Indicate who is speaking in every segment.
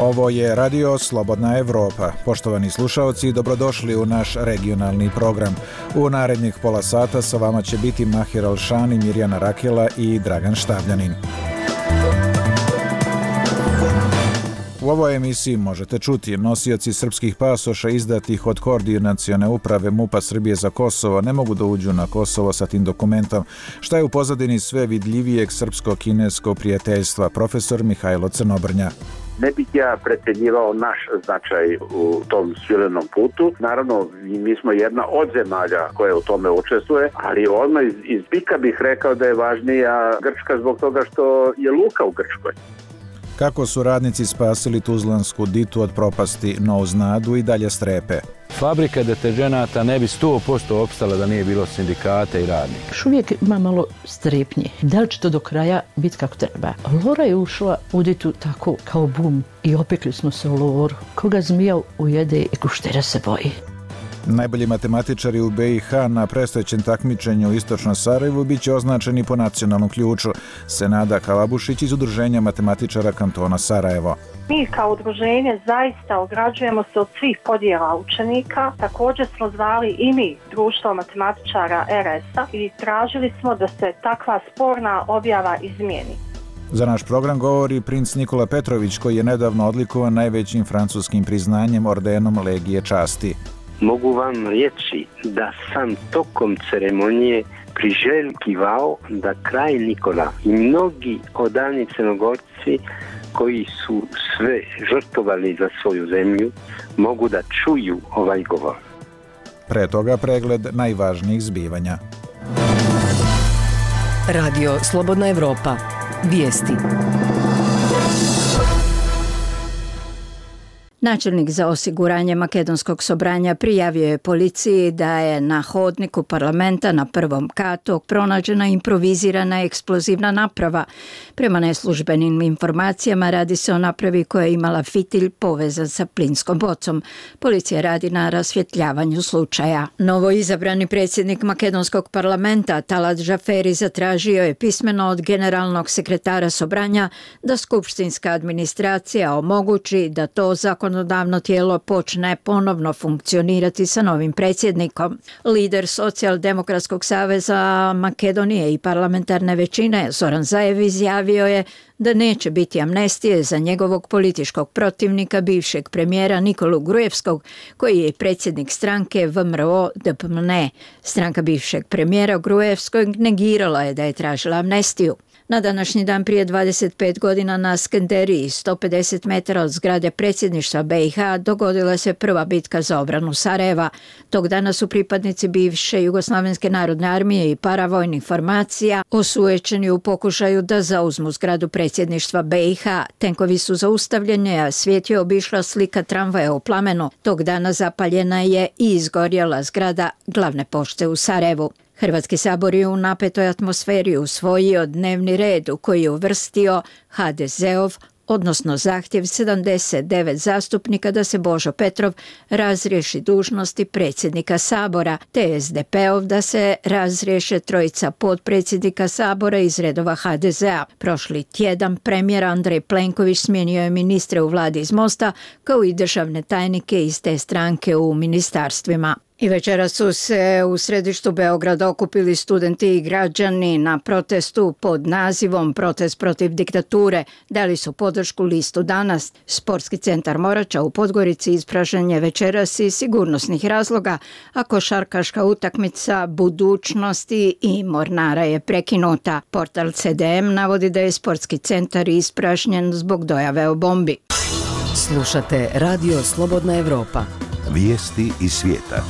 Speaker 1: Ovo je Radio Slobodna Evropa. Poštovani slušaoci, dobrodošli u naš regionalni program. U narednih pola sata sa vama će biti Mahir Alšani, Mirjana Rakela i Dragan Štavljanin. U ovoj emisiji možete čuti: nosioci srpskih pasoša izdatih od Koordinacione uprave MUP-a Srbije za Kosovo ne mogu da uđu na Kosovo sa tim dokumentom. Šta je u pozadini sve vidljivijeg srpsko-kineskog prijateljstva? Profesor Mihajlo Crnobrnja.
Speaker 2: Ne bih ja precenjivao naš značaj u tom svilenom putu. Naravno, mi smo jedna od zemalja koja u tome učestvuje, ali odmah iz pika bih rekao da je važnija Grčka zbog toga što je luka u Grčkoj.
Speaker 1: Kako su radnici spasili Tuzlansku Ditu od propasti, no uz nadu i dalje strepe?
Speaker 3: Fabrika deterženata ne bi 100% opstala da nije bilo sindikata i radnika.
Speaker 4: Još uvijek ima malo strepnje. Da li će to do kraja biti kako treba? Lora je ušla u Ditu tako kao bum i opekli smo se u loru. Koga zmija ujede i kuštera se boji.
Speaker 1: Najbolji matematičari u BiH na predstojećem takmičenju u Istočnom Sarajevu bit će označeni po nacionalnom ključu. Senada Kalabušić iz Udruženja matematičara kantona Sarajevo.
Speaker 5: Mi kao udruženje zaista ograđujemo se od svih podjela učenika. Također smo zvali i mi društvo matematičara RS-a i tražili smo da se takva sporna objava izmijeni.
Speaker 1: Za naš program govori princ Nikola Petrović, koji je nedavno odlikovan najvećim francuskim priznanjem ordenom Legije časti.
Speaker 6: Mogu vam reći da sam tokom ceremonije priželjkivao da kralj Nikola i mnogi odavni Crnogorci koji su sve žrtvovali za svoju zemlju mogu da čuju ovaj govor.
Speaker 1: Pre toga pregled najvažnijih zbivanja.
Speaker 7: Radio Slobodna Evropa. Vijesti.
Speaker 8: Načelnik za osiguranje Makedonskog Sobranja prijavio je policiji da je na hodniku parlamenta na prvom katu pronađena improvizirana eksplozivna naprava. Prema neslužbenim informacijama radi se o napravi koja je imala fitilj povezan sa plinskom bocom. Policija radi na rasvjetljavanju slučaja. Novo izabrani predsjednik Makedonskog parlamenta Talat Žaferi zatražio je pismeno od generalnog sekretara Sobranja da skupštinska administracija omogući da to zakonodavno tijelo počne ponovno funkcionirati sa novim predsjednikom. Lider Socijaldemokratskog saveza Makedonije i parlamentarne većine Zoran Zaev izjavio je da neće biti amnestije za njegovog političkog protivnika, bivšeg premijera Nikolu Grujevskog, koji je predsjednik stranke VMRO-DPMN. Stranka bivšeg premijera Grujevskog negirala je da je tražila amnestiju. Na današnji dan prije 25 godina na Skenderiji, 150 metara od zgrade predsjedništva BiH, dogodila se prva bitka za obranu Sarajeva. Tog dana su pripadnici bivše Jugoslavenske narodne armije i paravojnih formacija osujećeni u pokušaju da zauzmu zgradu predsjedništva BiH. Tenkovi su zaustavljeni, a svijet je obišla slika tramvaja u plamenu. Tog dana zapaljena je i izgorjela zgrada glavne pošte u Sarajevu. Hrvatski sabor je u napetoj atmosferi usvojio dnevni red u koji je uvrstio HDZ-ov, odnosno zahtjev 79 zastupnika da se Božo Petrov razriješi dužnosti predsjednika Sabora, te SDP-ov da se razriješe trojica potpredsjednika Sabora iz redova HDZ-a. Prošli tjedan premijer Andrej Plenković smijenio je ministre u vladi iz Mosta, kao i državne tajnike iz te stranke u ministarstvima. I večera su se u središtu Beograda okupili studenti i građani na protestu pod nazivom Protest protiv diktature. Dali su podršku listu Danas. Sportski centar Morača u Podgorici ispražnjen je večeras iz sigurnosnih razloga, a košarkaška utakmica Budućnosti i Mornara je prekinuta. Portal CDM navodi da je sportski centar ispražnjen zbog dojave o bombi.
Speaker 7: Slušate Radio Slobodna Evropa.
Speaker 9: Vijesti iz svijeta.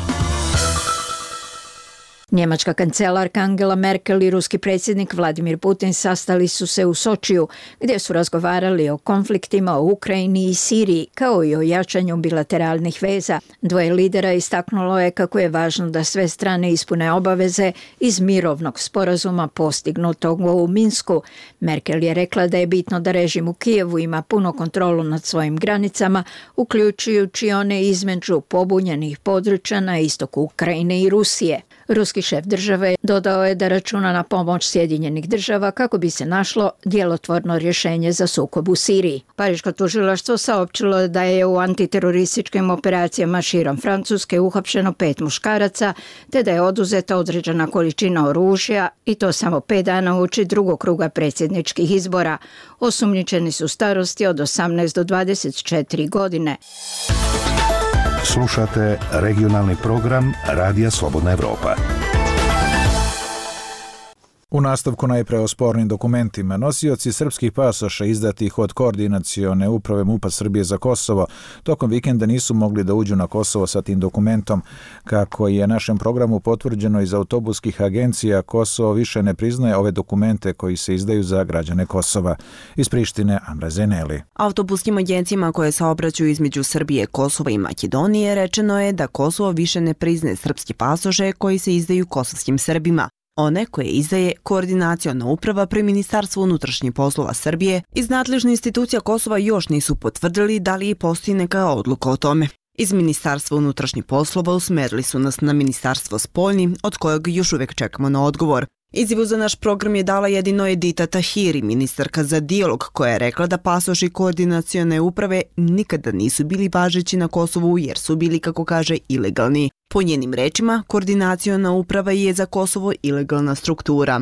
Speaker 8: Njemačka kancelarka Angela Merkel i ruski predsjednik Vladimir Putin sastali su se u Sočiju, gdje su razgovarali o konfliktima u Ukrajini i Siriji, kao i o jačanju bilateralnih veza. Dvoje lidera istaknulo je kako je važno da sve strane ispune obaveze iz mirovnog sporazuma postignutog u Minsku. Merkel je rekla da je bitno da režim u Kijevu ima puno kontrolu nad svojim granicama, uključujući one između pobunjenih područja na istoku Ukrajine i Rusije. Ruski šef države dodao je da računa na pomoć Sjedinjenih država kako bi se našlo djelotvorno rješenje za sukob u Siriji. Pariško tužilaštvo saopćilo da je u antiterorističkim operacijama širom Francuske uhapšeno 5 muškaraca, te da je oduzeta određena količina oružja i to samo 5 dana uoči drugog kruga predsjedničkih izbora. Osumnjičeni su starosti od 18 do 24 godine.
Speaker 9: Slušate regionalni program Radija Slobodna Evropa.
Speaker 1: U nastavku najpre o spornim dokumentima. Nosioci srpskih pasoša izdatih od Koordinacione uprave MUP-a Srbije za Kosovo tokom vikenda nisu mogli da uđu na Kosovo sa tim dokumentom. Kako je našem programu potvrđeno iz autobuskih agencija, Kosovo više ne priznaje ove dokumente koji se izdaju za građane Kosova. Iz Prištine, Amra Zeneli.
Speaker 10: Autobuskim agencijama koje saobraćaju između Srbije, Kosova i Makedonije rečeno je da Kosovo više ne priznaje srpske pasoše koji se izdaju kosovskim Srbima. One koje izdaje Koordinaciona uprava pri Ministarstvu unutrašnjih poslova Srbije, iz nadležnih institucija Kosova još nisu potvrdili da li postoji neka odluka o tome. Iz Ministarstva unutrašnjih poslova usmerili su nas na Ministarstvo spoljni, od kojeg još uvijek čekamo na odgovor. Izjavu za naš program je dala jedino Edita Tahiri, ministarka za dijalog, koja je rekla da pasoši Koordinacione uprave nikada nisu bili važeći na Kosovu jer su bili, kako kaže, ilegalni. Po njenim rečima, Koordinaciona uprava je za Kosovo ilegalna struktura.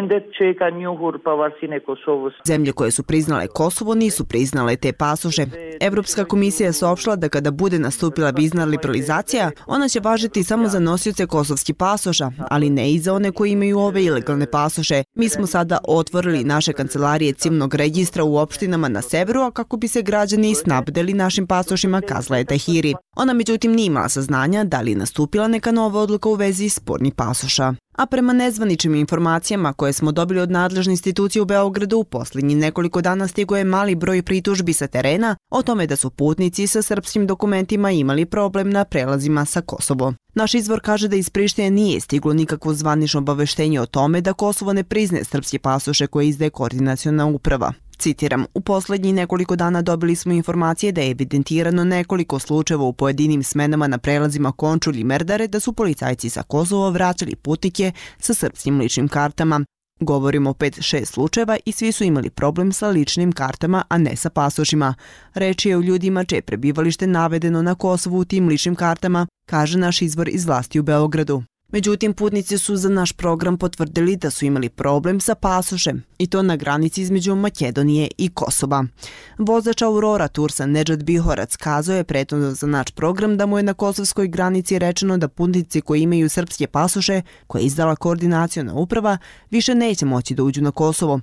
Speaker 10: Zemlje koje su priznale Kosovo nisu priznale te pasoše. Evropska komisija je saopštila da kada bude nastupila vizna liberalizacija, ona će važiti samo za nosioce kosovskih pasoša, ali ne i za one koji imaju ove ilegalne pasoše. Mi smo sada otvorili naše kancelarije civilnog registra u opštinama na severu, a kako bi se građani snabdeli našim pasošima, kazala je Tahiri. Ona međutim nije imala saznanja da li je nastupila neka nova odluka u vezi spornih pasoša. A prema nezvaničnim informacijama koje smo dobili od nadležne institucije u Beogradu, u posljednjih nekoliko dana stigo je mali broj pritužbi sa terena o tome da su putnici sa srpskim dokumentima imali problem na prelazima sa Kosovo. Naš izvor kaže da iz Prištine nije stiglo nikakvo zvanično obaveštenje o tome da Kosovo ne priznaje srpske pasoše koje izdaje Koordinaciona uprava. Citiram, u posljednjih nekoliko dana dobili smo informacije da je evidentirano nekoliko slučajeva u pojedinim smenama na prelazima Končulj i Merdare da su policajci sa Kosova vraćali putnike sa srpskim ličnim kartama. Govorimo o 5-6 slučajeva i svi su imali problem sa ličnim kartama, a ne sa pasošima. Reč je o ljudima čije prebivalište navedeno na Kosovu u tim ličnim kartama, kaže naš izvor iz vlasti u Beogradu. Međutim, putnici su za naš program potvrdili da su imali problem sa pasošem, i to na granici između Makedonije i Kosova. Vozač Aurora Tursa Nedžad Bihorac kazao je prethodno za naš program da mu je na kosovskoj granici rečeno da putnici koji imaju srpske pasoše, koje je izdala Koordinaciona uprava, više neće moći da uđu na Kosovo.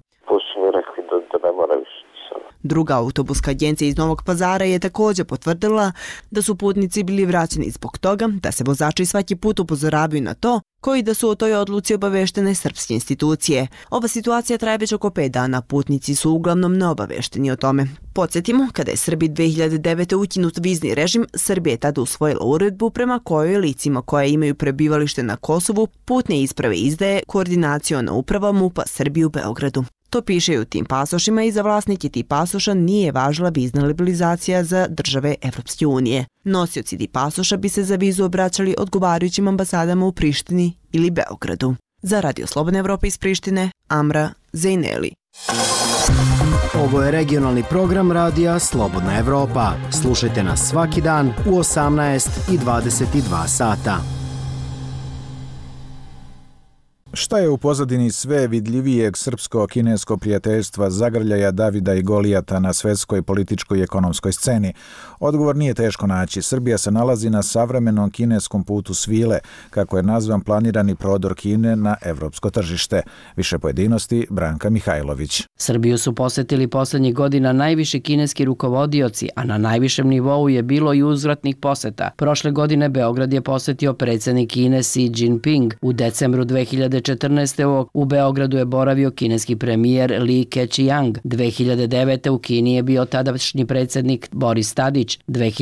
Speaker 10: Druga autobuska agencija iz Novog Pazara je također potvrdila da su putnici bili vraćeni zbog toga da se vozači svaki put upozoravaju na to, koji da su o toj odluci obaveštene srpske institucije. Ova situacija traje već oko 5 dana, putnici su uglavnom neobavešteni o tome. Podsjetimo, kada je Srbiji 2009. ukinut vizni režim, Srbija je tada usvojila uredbu prema kojoj licima koja imaju prebivalište na Kosovu putne isprave izdaje Koordinaciona uprava MUP-a Srbije u Beogradu. To piše i u tim pasošima i za vlasnike tih pasoša nije važila vizna liberalizacija za države Evropske unije. Nosioci tih pasoša bi se za vizu obraćali odgovarajućim ambasadama u Prištini ili Beogradu. Za Radio Slobodna Evropa iz Prištine, Amra Zeneli.
Speaker 11: Ovo je regionalni program Radija Slobodna Evropa. Slušajte nas svaki dan u 18 i 22 sata.
Speaker 1: Šta je u pozadini sve vidljivijeg srpsko-kinesko prijateljstva, zagrljaja Davida i Golijata na svetskoj političkoj i ekonomskoj sceni? Odgovor nije teško naći. Srbija se nalazi na savremenom kineskom putu svile, kako je nazvan planirani prodor Kine na evropsko tržište. Više pojedinosti, Branka Mihajlović.
Speaker 12: Srbiju su posetili posljednjih godina najviši kineski rukovodioci, a na najvišem nivou je bilo i uzvratnih poseta. Prošle godine Beograd je posetio predsjednik Kine Xi Jinping. U decembru 2016. 2014. u Beogradu je boravio kineski premijer Li Keqiang. 2009. u Kini je bio tadašnji predsjednik Boris Tadić.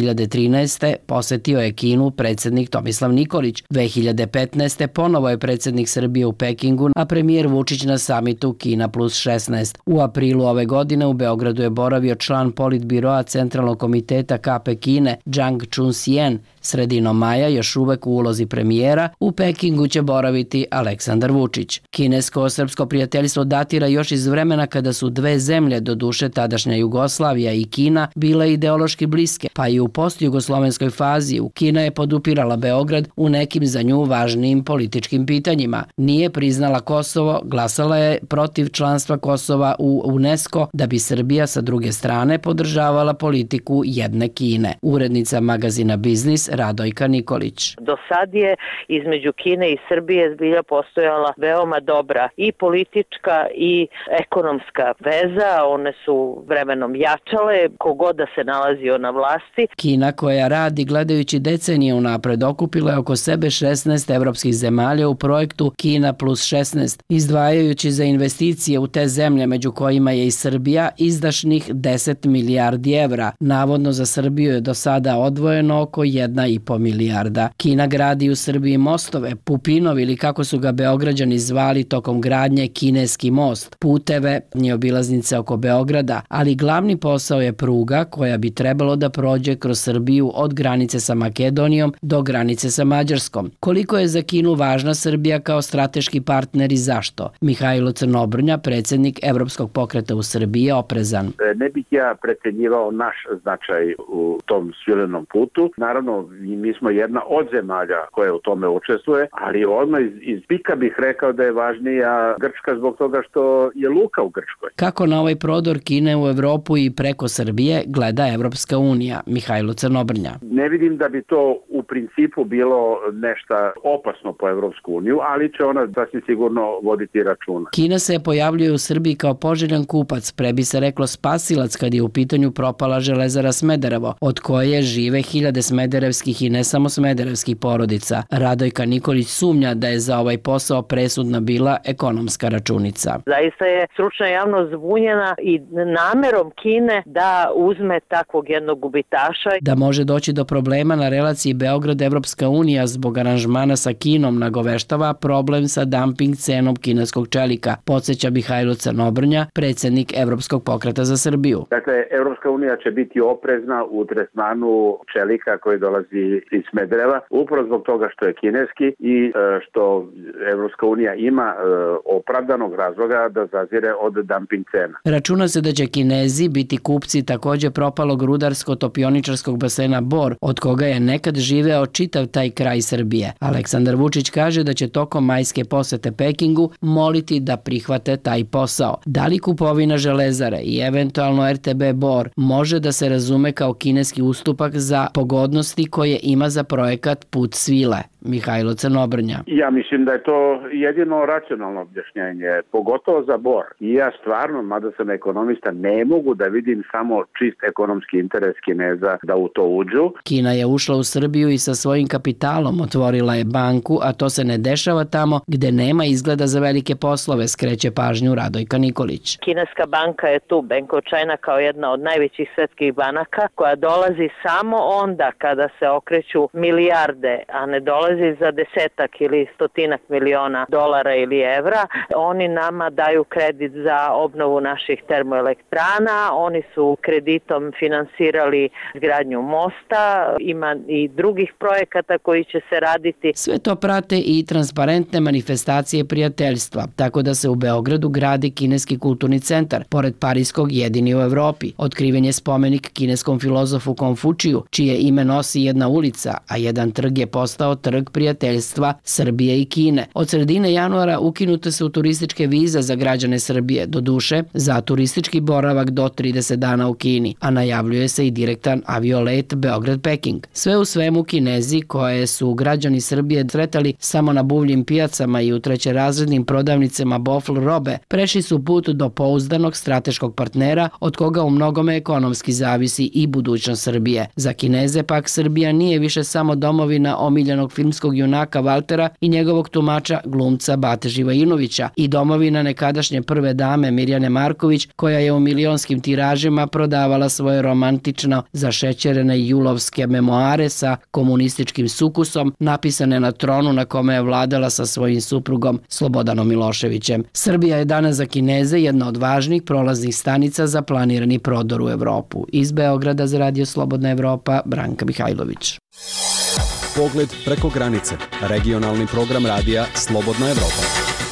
Speaker 12: 2013. posetio je Kinu predsjednik Tomislav Nikolić. 2015. ponovo je predsjednik Srbije u Pekingu, a premijer Vučić na samitu Kina plus 16. U aprilu ove godine u Beogradu je boravio član politbiroa Centralnog komiteta KP Kine Zhang Chunxian. Sredinom maja, još uvek u ulozi premijera, u Pekingu će boraviti Aleksandar Vučić. Kinesko-srpsko prijateljstvo datira još iz vremena kada su dve zemlje, doduše tadašnja Jugoslavija i Kina, bile ideološki bliske, pa i u postjugoslovenskoj fazi Kina je podupirala Beograd u nekim za nju važnijim političkim pitanjima. Nije priznala Kosovo, glasala je protiv članstva Kosova u UNESCO, da bi Srbija sa druge strane podržavala politiku jedne Kine. Urednica magazina Biznis Radojka Nikolić.
Speaker 13: Do sad je između Kine i Srbije zbilja postojala veoma dobra i politička i ekonomska veza. One su vremenom jačale, kogod da se nalazio na vlasti.
Speaker 12: Kina, koja radi gledajući decenije unapred, okupila je oko sebe 16 evropskih zemalja u projektu Kina plus 16, izdvajajući za investicije u te zemlje, među kojima je i Srbija, izdašnih 10 milijardi evra. Navodno za Srbiju je do sada odvojeno oko 1,5 milijarda. Kina gradi u Srbiji mostove, Pupinov ili kako su ga Beograđani zvali tokom gradnje Kineski most, puteve i obilaznice oko Beograda, ali glavni posao je pruga koja bi trebalo da prođe kroz Srbiju od granice sa Makedonijom do granice sa Mađarskom. Koliko je za Kinu važna Srbija kao strateški partner i zašto? Mihajlo Crnobrnja, predsjednik Evropskog pokreta u Srbiji, je oprezan.
Speaker 2: Ne bih ja precenjivao naš značaj u tom svilenom putu. Naravno, mi smo jedna od zemalja koja u tome učestvuje, ali odmah iz pika bih rekao da je važnija Grčka zbog toga što je luka u Grčkoj.
Speaker 12: Kako na ovaj prodor Kine u Evropu i preko Srbije gleda Evropska unija? Mihajlo Crnobrnja.
Speaker 2: Ne vidim da bi to u principu bilo nešto opasno po Evropsku uniju, ali će ona sasvim sigurno voditi računa.
Speaker 12: Kina se pojavljuje u Srbiji kao poželjan kupac, pre bi se reklo spasilac kad je u pitanju propala železara Smederevo, od koje žive hiljade smederevskih i ne samo smederevskih porodica. Radojka Nikolić sumnja da je za ovaj posao presudna bila ekonomska računica.
Speaker 13: Zaista je stručna javnost zbunjena i namerom Kine da uzme takvog jednog gubitaša.
Speaker 12: Da može doći do problema na relaciji Beograd-Evropska unija zbog aranžmana sa Kinom nagoveštava problem sa dumping cenom kineskog čelika, podsjeća Mihajlo Crnobrnja, predsjednik Evropskog pokreta za Srbiju.
Speaker 2: Dakle, Evropska unija će biti oprezna u tretmanu čelika koji dolazi iz Smedereva, upravo zbog toga što je kineski i što Evropska unija ima opravdanog razloga da zazire od dumping cena.
Speaker 12: Računa se da će Kinezi biti kupci također propalog rudarsko-topioničarskog basena Bor, od koga je nekad živeo čitav taj kraj Srbije. Aleksandar Vučić kaže da će tokom majske posete Pekingu moliti da prihvate taj posao. Da li kupovina železare i eventualno RTB Bor može da se razume kao kineski ustupak za pogodnosti koje ima za projekat Put svile? Mihajlo Crnobrnja.
Speaker 2: Ja mislim da je to jedino racionalno objašnjenje, pogotovo za Bor. I ja stvarno, mada sam ekonomista, ne mogu da vidim samo čist ekonomski interes Kineza da u to uđu.
Speaker 12: Kina je ušla u Srbiju i sa svojim kapitalom otvorila je banku, a to se ne dešava tamo gde nema izgleda za velike poslove, skreće pažnju Radojka Nikolić.
Speaker 13: Kineska banka je tu, Bank of China, kao jedna od najvećih svetskih banaka, koja dolazi samo onda kada se okreću milijarde, a ne dolazi za desetak ili stotinak miliona dolara ili evra. Oni nama daju kredit za obnovu naših termoelektrana, oni su kreditom finansirali izgradnju mosta, ima i drugih projekata koji će se raditi.
Speaker 12: Sve to prate i transparentne manifestacije prijateljstva, tako da se u Beogradu gradi Kineski kulturni centar, pored Parijskog jedini u Evropi. Otkriven je spomenik kineskom filozofu Konfučiju, čije ime nosi jedna ulica, a jedan trg je postao trg prijateljstva Srbije i Kine. Od sredine januara ukinute su turističke vize za građane Srbije, doduše za turistički boravak do 30 dana u Kini, a najavljuje se i direktan aviolet Beograd-Peking. Sve u svemu Kinezi, koje su građani Srbije sretali samo na buvljim pijacama i u trećerazrednim prodavnicama bofl robe, prešli su put do pouzdanog strateškog partnera od koga u mnogome ekonomski zavisi i budućnost Srbije. Za Kineze pak Srbija nije više samo domovina omiljenog filma filmskog junaka Valtera i njegovog tumača glumca Bate Živojinovića i domovina nekadašnje prve dame Mirjane Marković, koja je u milionskim tiražima prodavala svoje romantično zašećerene julovske memoare sa komunističkim sukusom, napisane na tronu na kome je vladala sa svojim suprugom Slobodanom Miloševićem. Srbija je danas za Kineze jedna od važnih prolaznih stanica za planirani prodor u Evropu. Iz Beograda za Radio Slobodna Evropa, Branka Mihajlović.
Speaker 14: Pogled preko granice. Regionalni program radija Slobodna Evropa.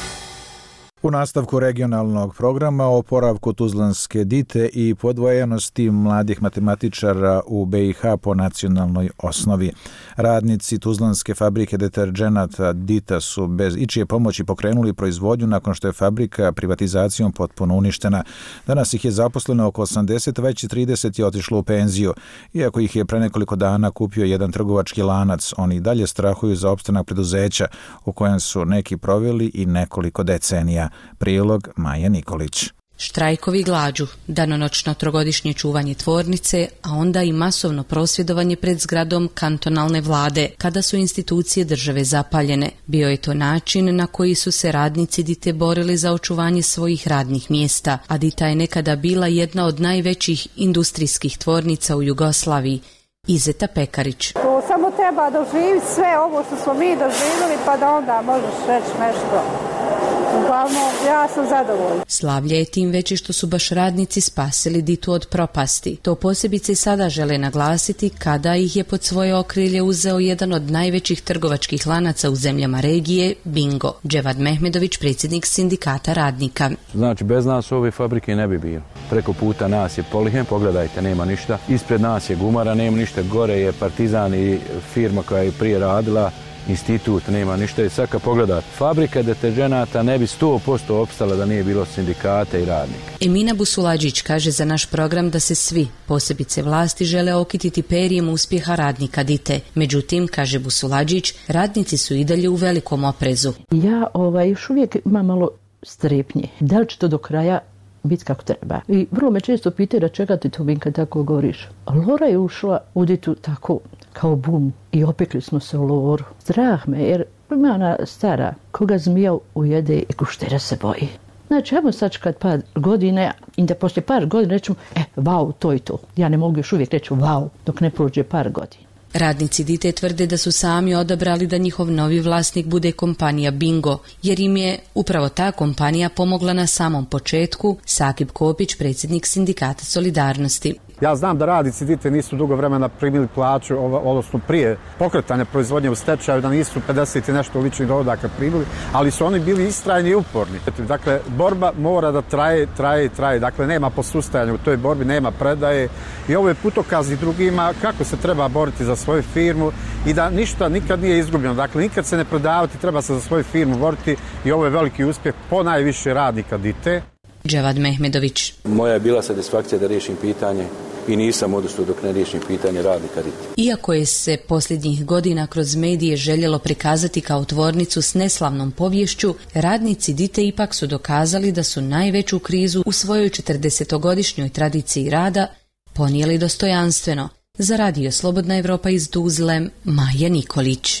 Speaker 1: U nastavku regionalnog programa o oporavku Tuzlanske dite i podvojenosti mladih matematičara u BiH po nacionalnoj osnovi. Radnici Tuzlanske fabrike deterđenata Dita su bez ičije pomoći pokrenuli proizvodnju nakon što je fabrika privatizacijom potpuno uništena. Danas ih je zaposleno oko 80, već 30 je otišlo u penziju. Iako ih je pre nekoliko dana kupio jedan trgovački lanac, oni dalje strahuju za opstanak preduzeća u kojem su neki proveli i nekoliko decenija. Prilog Maja Nikolić.
Speaker 15: Štrajkovi glađu, danonoćno trogodišnje čuvanje tvornice, a onda i masovno prosvjedovanje pred zgradom kantonalne vlade, kada su institucije države zapaljene. Bio je to način na koji su se radnici Dite borili za očuvanje svojih radnih mjesta, a Dita je nekada bila jedna od najvećih industrijskih tvornica u Jugoslaviji. Izeta Pekarić.
Speaker 16: To samo treba doživjeti sve ovo što smo mi doživjeli, pa da onda možeš reći nešto. Uglavnom, ja sam zadovoljna.
Speaker 15: Slavlje je tim veće što su baš radnici spasili Ditu od propasti. To posebice sada žele naglasiti kada ih je pod svoje okrilje uzeo jedan od najvećih trgovačkih lanaca u zemljama regije, Bingo. Dževad Mehmedović, predsjednik sindikata radnika.
Speaker 3: Znači, bez nas ove fabrike ne bi bilo. Preko puta nas je Polihen, pogledajte, nema ništa. Ispred nas je Gumara, nema ništa. Gore je Partizan i firma koja je prije radila, institut, nema ništa. I sad kad pogledat, fabrika deterđenata ne bi 100% opstala da nije bilo sindikata i radnika.
Speaker 15: Emina Busulađić kaže za naš program da se svi, posebice vlasti, žele okititi perijem uspjeha radnika Dite. Međutim, kaže Busulađić, radnici su i dalje u velikom oprezu.
Speaker 4: Ja još uvijek imam malo strepnje. Da li će to do kraja biti kako treba? I vrlo me često pitaju da čega ti to Vinka tako govoriš. Lora je ušla u Ditu tako kao bum i opekli smo se u loru. Strah me, jer ima ona stara, koga zmija ujede i kuštera se boji. Znači, ajmo sačekat par godine i da poslije par godina rećemo, vau, to i to. Ja ne mogu još uvijek reći vau, dok ne prođe par godina.
Speaker 15: Radnici Dite tvrde da su sami odabrali da njihov novi vlasnik bude kompanija Bingo, jer im je upravo ta kompanija pomogla na samom početku. Sakib Kopić, predsjednik sindikata Solidarnosti.
Speaker 17: Ja znam da radnici Dite nisu dugo vremena primili plaću, odnosno prije pokretanja proizvodnje u stečaju, da nisu 50 i nešto ličnih dohodaka primili, ali su oni bili istrajni i uporni. Dakle, borba mora da traje. Dakle, nema posustajanja u toj borbi, nema predaje i ovo je putokaz i drugima kako se treba boriti za svoju firmu i da ništa nikad nije izgubljeno. Dakle, nikad se ne prodavati, treba se za svoju firmu boriti i ovo je veliki uspjeh ponajviše radnika Dite.
Speaker 15: Dževad Mehmedović.
Speaker 3: Moja je bila satisfakcija da riješim pitanje i nisam odustao dok ne riješim pitanje radnika Dite.
Speaker 15: Iako je se posljednjih godina kroz medije željelo prikazati kao tvornicu s neslavnom poviješću, radnici Dite ipak su dokazali da su najveću krizu u svojoj 40-godišnjoj tradiciji rada ponijeli dostojanstveno. Za Radio Slobodna Evropa iz Tuzle, Maja Nikolić.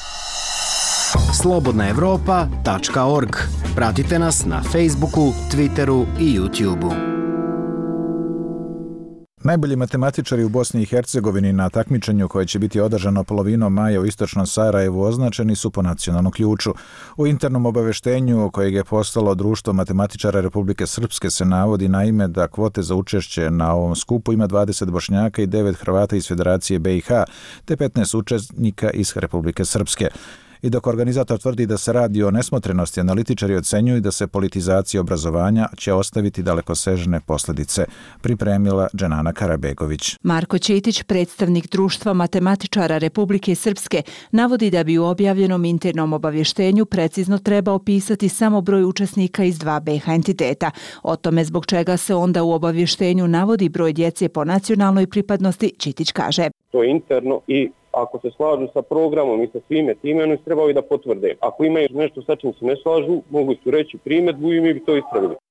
Speaker 11: slobodnaevropa.org. Pratite nas na Facebooku, Twitteru i YouTubeu.
Speaker 1: Najbolji matematičari u Bosni i Hercegovini na takmičenju koje će biti održano polovinom maja u istočnom Sarajevu označeni su po nacionalnom ključu. U internom obaveštenju kojeg je poslalo Društvo matematičara Republike Srpske se navodi naime da kvote za učešće na ovom skupu ima 20 Bošnjaka i 9 Hrvata iz Federacije BiH, te 15 učesnika iz Republike Srpske. I dok organizator tvrdi da se radi o nesmotrenosti, analitičari ocenjuju da se politizacija obrazovanja će ostaviti dalekosežne posljedice, pripremila Dženana Karabegović.
Speaker 18: Marko Ćetić, predstavnik Društva matematičara Republike Srpske, navodi da bi u objavljenom internom obavještenju precizno treba opisati samo broj učesnika iz 2 BiH entiteta. O tome zbog čega se onda u obavještenju navodi broj djece po nacionalnoj pripadnosti, Ćetić kaže.
Speaker 19: To je interno i ako se slažu sa programom i sa svime time, oni trebaju da potvrde. Ako imaju nešto sa čim se ne slažu, mogu su reći primjedbu i mi bi to ispravili.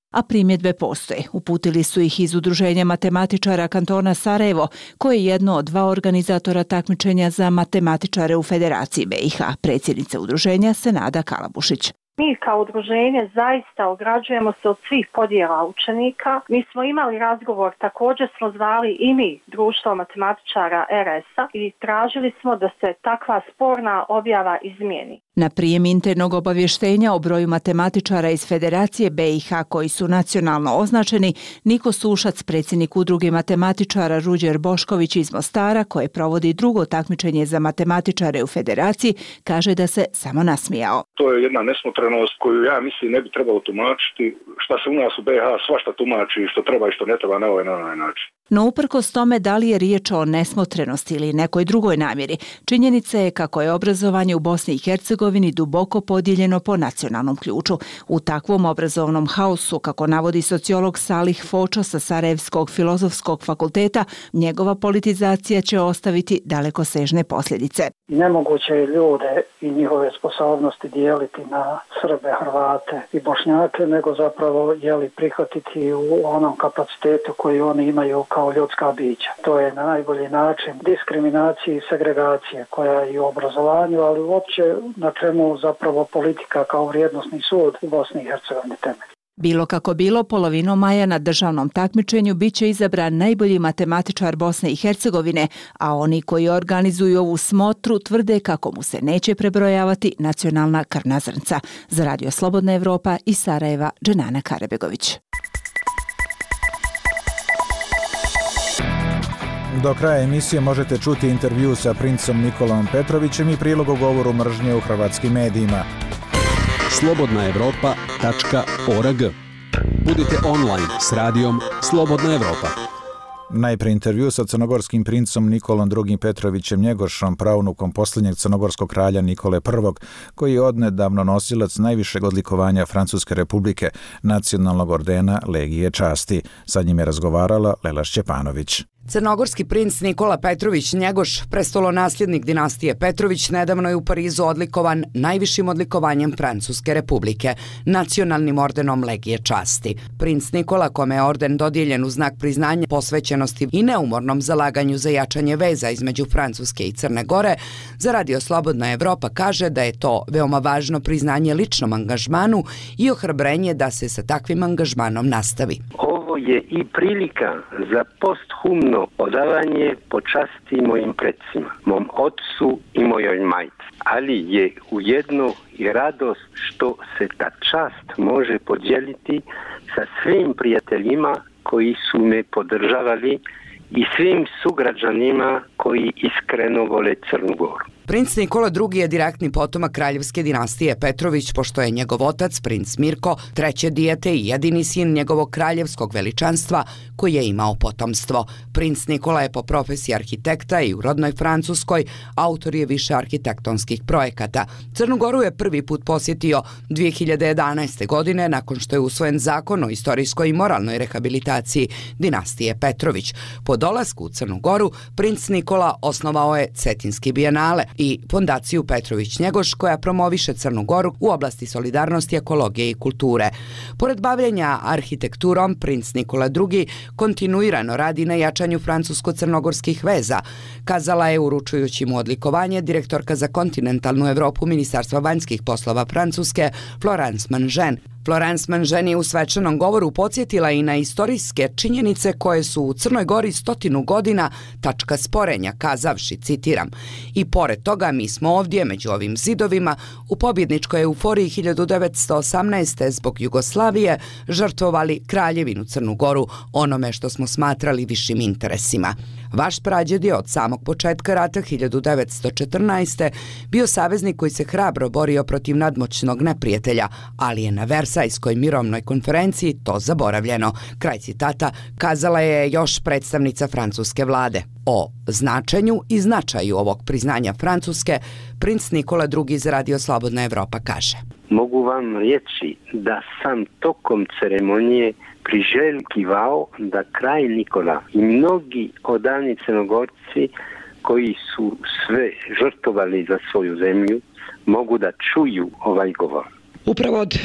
Speaker 18: A primjedbe postoje. Uputili su ih iz Udruženja matematičara kantona Sarajevo, koje je jedno od 2 organizatora takmičenja za matematičare u Federaciji BiH. Predsjednica udruženja Senada Kalabušić.
Speaker 5: Mi kao udruženje zaista ograđujemo se od svih podjela učenika. Mi smo imali razgovor, također smo zvali i mi Društvo matematičara RS-a i tražili smo da se takva sporna objava izmijeni.
Speaker 18: Na prijem internog obavještenja o broju matematičara iz Federacije BiH koji su nacionalno označeni, Niko Sušac, predsjednik udruge matematičara Ruđer Bošković iz Mostara, koje provodi drugo takmičenje za matematičare u Federaciji, kaže da se samo nasmijao.
Speaker 20: To je jedna nesmotrenost koju ja mislim ne bi trebalo tumačiti. Šta se u nas u BiH svašta tumači, što treba i što ne treba na ovaj način.
Speaker 18: No uprkos tome da li je riječ o nesmotrenosti ili nekoj drugoj namjeri, činjenica je kako je obrazovanje u Bosni i Hercegovini duboko podijeljeno po nacionalnom ključu. U takvom obrazovnom haosu, kako navodi sociolog Salih Fočo sa Sarajevskog filozofskog fakulteta, njegova politizacija će ostaviti dalekosežne posljedice.
Speaker 21: Nemoguće je ljude i njihove sposobnosti dijeliti na Srbe, Hrvate i Bošnjake, nego zapravo prihvatiti u onom kapacitetu koji oni imaju kao ljudska bića. To je na najbolji način diskriminacije i segregacije koja je i u obrazovanju, ali uopće na čemu zapravo politika kao vrijednosni sud u Bosni i Hercegovini temelji.
Speaker 18: Bilo kako bilo, polovinom maja na državnom takmičenju bit će izabran najbolji matematičar Bosne i Hercegovine, a oni koji organizuju ovu smotru tvrde kako mu se neće prebrojavati nacionalna krvna zrnca. Za Radio Slobodna Evropa iz Sarajeva, Dženana Karebegović.
Speaker 1: Do kraja emisije možete čuti intervju sa princom Nikolom Petrovićem i prilog o govoru mržnje u hrvatskim medijima.
Speaker 14: slobodnaevropa.org. Budite online s radijom Slobodna Evropa.
Speaker 1: Najprije intervju sa crnogorskim princom Nikolom II. Petrovićem Njegošom, praunukom posljednjeg crnogorskog kralja Nikole I, koji je odnedavno nosilac najvišeg odlikovanja Francuske republike, nacionalnog ordena Legije časti. Sa njim je razgovarala Lela Šćepanović.
Speaker 22: Crnogorski princ Nikola Petrović Njegoš, prestolonasljednik dinastije Petrović, nedavno je u Parizu odlikovan najvišim odlikovanjem Francuske republike, nacionalnim ordenom Legije časti. Princ Nikola, kome je orden dodijeljen u znak priznanja posvećenosti i neumornom zalaganju za jačanje veza između Francuske i Crne Gore, za Radio Slobodna Evropa kaže da je to veoma važno priznanje ličnom angažmanu i ohrabrenje da se sa takvim angažmanom nastavi.
Speaker 6: Ovo je i prilika za posthumno odavanje počasti mojim predsima, mom otcu i mojoj majci. Ali je ujedno i radost što se ta čast može podijeliti sa svim prijateljima koji su me podržavali i svim sugrađanima koji iskreno vole Crnu Goru.
Speaker 22: Princ Nikola II. Je direktni potomak kraljevske dinastije Petrović, pošto je njegov otac, princ Mirko, treće dijete i jedini sin njegovog kraljevskog veličanstva koji je imao potomstvo. Princ Nikola je po profesiji arhitekta i u rodnoj Francuskoj autor je više arhitektonskih projekata. Crnu Goru je prvi put posjetio 2011. godine nakon što je usvojen zakon o istorijskoj i moralnoj rehabilitaciji dinastije Petrović. Po dolasku u Crnu Goru, princ Nikola osnovao je Cetinski bijenale i fondaciju Petrović Njegoš koja promoviše Crnu Goru u oblasti solidarnosti, ekologije i kulture. Pored bavljenja arhitekturom, princ Nikola II. Kontinuirano radi na jačanju francusko-crnogorskih veza, kazala je uručujući mu odlikovanje direktorka za kontinentalnu Evropu Ministarstva vanjskih poslova Francuske Florence Mangen. Florence Mangen je u svečanom govoru podsjetila i na istorijske činjenice koje su u Crnoj Gori 100 godina tačka sporenja, kazavši, citiram, i pored toga mi smo ovdje među ovim zidovima u pobjedničkoj euforiji 1918. zbog Jugoslavije žrtvovali Kraljevinu Crnu Goru onome što smo smatrali višim interesima. Vaš prađed je od samog početka rata 1914. bio saveznik koji se hrabro borio protiv nadmoćnog neprijatelja, ali je na Versajskoj mirovnoj konferenciji to zaboravljeno. Kraj citata kazala je još predstavnica francuske vlade. O značenju i značaju ovog priznanja Francuske princ Nikola II. Za Radio Slobodna Evropa kaže:
Speaker 6: Mogu vam reći da sam tokom ceremonije priželjkivao da kralj Nikola i mnogi odavni Crnogorci koji su sve žrtvovali za svoju zemlju mogu da čuju ovaj govor.
Speaker 22: Upravo od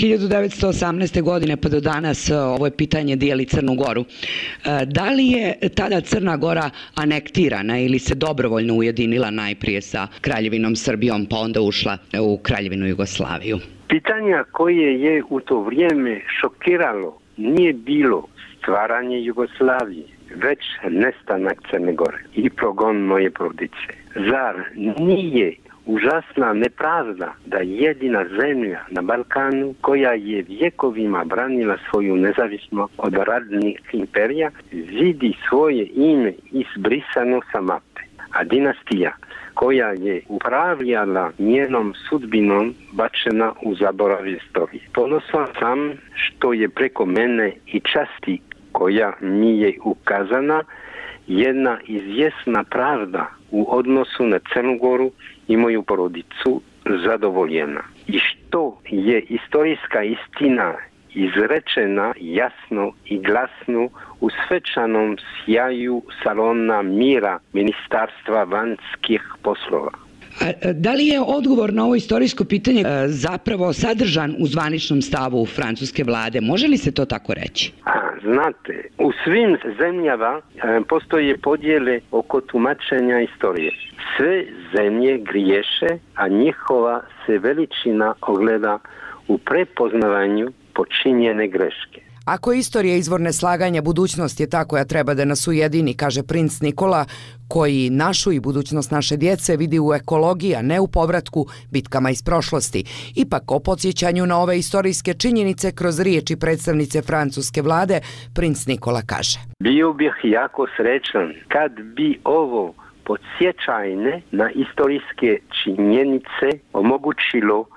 Speaker 22: 1918. godine pa do danas ovo je pitanje dijeli Crnu Goru. Da li je tada Crna Gora anektirana ili se dobrovoljno ujedinila najprije sa Kraljevinom Srbijom pa onda ušla u Kraljevinu Jugoslaviju?
Speaker 6: Pitanja koje je u to vrijeme šokiralo nije bilo stvaranje Jugoslavije, već nestanak Crne Gore i progon moje porodice. Zar nije užasna nepravda da jedina zemlja na Balkanu koja je vjekovima branila svoju nezavisnost od radnih imperija vidi svoje ime izbrisano sa mape, a dinastija koja je upravljala njenom sudbinom bačena u zaborav istorije. Ponosan sam što je preko mene i časti koja mi je ukazana jedna izvjesna pravda u odnosu na Crnu Goru i moju porodicu zadovoljena. I što je istorijska istina izrečena jasno i glasno u svečanom sjaju salona mira Ministarstva vanjskih poslova.
Speaker 22: Da li je odgovor na ovo istorijsko pitanje zapravo sadržan u zvaničnom stavu francuske vlade? Može li se to tako reći?
Speaker 6: Znate, u svim zemljama postoje podjele oko tumačenja istorije. Sve zemlje griješe, a njihova se veličina ogleda u prepoznavanju počinjene greške.
Speaker 22: Ako je istorija izvor neslaganja, budućnost je ta koja treba da nas ujedini, kaže princ Nikola, koji našu i budućnost naše djece vidi u ekologiji, a ne u povratku bitkama iz prošlosti. Ipak o podsjećanju na ove istorijske činjenice kroz riječi predstavnice francuske vlade, princ Nikola kaže:
Speaker 6: Bio bih jako srećan kad bi ovo podsjećanje na istorijske činjenice omogućilo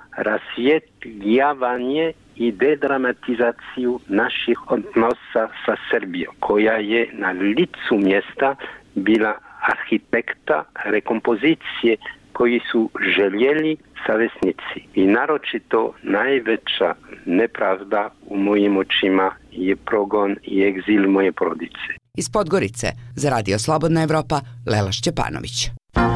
Speaker 6: rasvjetljavanje i dedramatizaciju naših odnosa sa Srbijom, koja je na licu mjesta bila arhitekta rekompozicije koji su željeli savjesnici. I naročito najveća nepravda u mojim očima je progon i egzil moje porodice.
Speaker 22: Iz Podgorice za Radio Slobodna Evropa, Lela Šćepanović.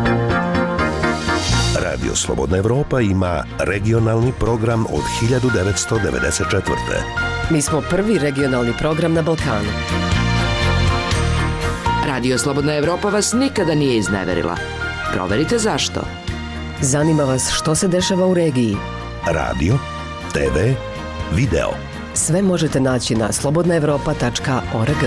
Speaker 9: Radio Slobodna Evropa ima regionalni program od 1994.
Speaker 7: Mi smo prvi regionalni program na Balkanu.
Speaker 8: Radio Slobodna Evropa vas nikada nije izneverila. Proverite zašto.
Speaker 7: Zanima vas što se dešava u regiji.
Speaker 9: Radio, TV, video.
Speaker 7: Sve možete naći na slobodnaevropa.org.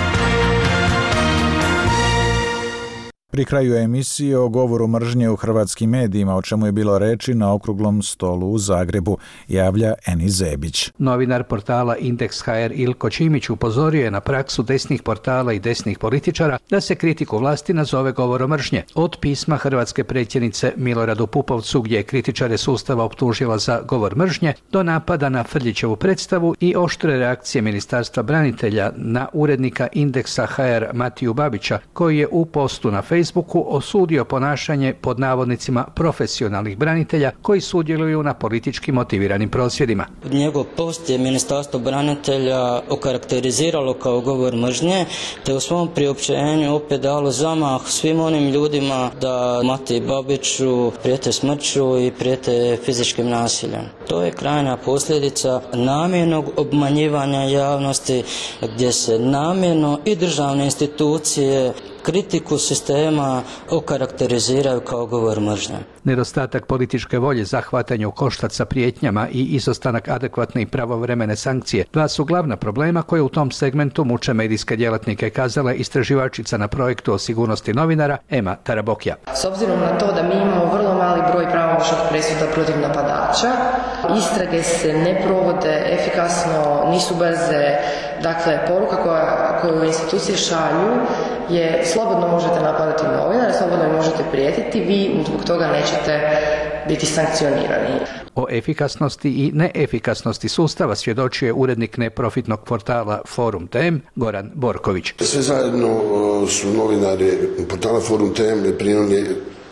Speaker 1: Pri kraju emisije o govoru mržnje u hrvatskim medijima, o čemu je bilo reči na okruglom stolu u Zagrebu, javlja Eni Zebić.
Speaker 23: Novinar portala Indeks.hr Ilko Čimić upozorio je na praksu desnih portala i desnih političara da se kritiku vlasti nazove govorom mržnje. Od pisma hrvatske predsjednice Miloradu Pupovcu, gdje je kritičare sustava optužila za govor mržnje, do napada na Frljićevu predstavu i oštre reakcije Ministarstva branitelja na urednika Indeksa.hr Matiju Babića, koji je u postu na Facebooku osudio ponašanje pod navodnicima profesionalnih branitelja koji sudjeluju na politički motiviranim prosvjedima.
Speaker 24: Njegov post je Ministarstvo branitelja okarakteriziralo kao govor mržnje, te u svom priopćenju opet dalo zamah svim onim ljudima da Matiji Babiću prijete smrću i prijete fizičkim nasiljem. To je krajnja posljedica namjernog obmanjivanja javnosti, gdje se namjerno i državne institucije kritiku sistema okarakteriziraju kao govor mržnje.
Speaker 23: Nedostatak političke volje za hvatanje u koštac sa prijetnjama i izostanak adekvatne i pravovremene sankcije dva su glavna problema koje u tom segmentu muče medijske djelatnike, kazala istraživačica na projektu o sigurnosti novinara Ema Tarabokja.
Speaker 25: S obzirom na to da mi imamo vrlo mali broj pravomoćnih presuda protiv napadača, istrage se ne provode efikasno, nisu brze. Dakle, poruka koju institucije šalju je slobodno možete napadati novinare, slobodno možete prijetiti, vi zbog toga nećete biti sankcionirani.
Speaker 23: O efikasnosti i neefikasnosti sustava svjedočio je urednik neprofitnog portala Forum TM Goran Borković.
Speaker 26: Sve zajedno su novinari portala Forum TM primili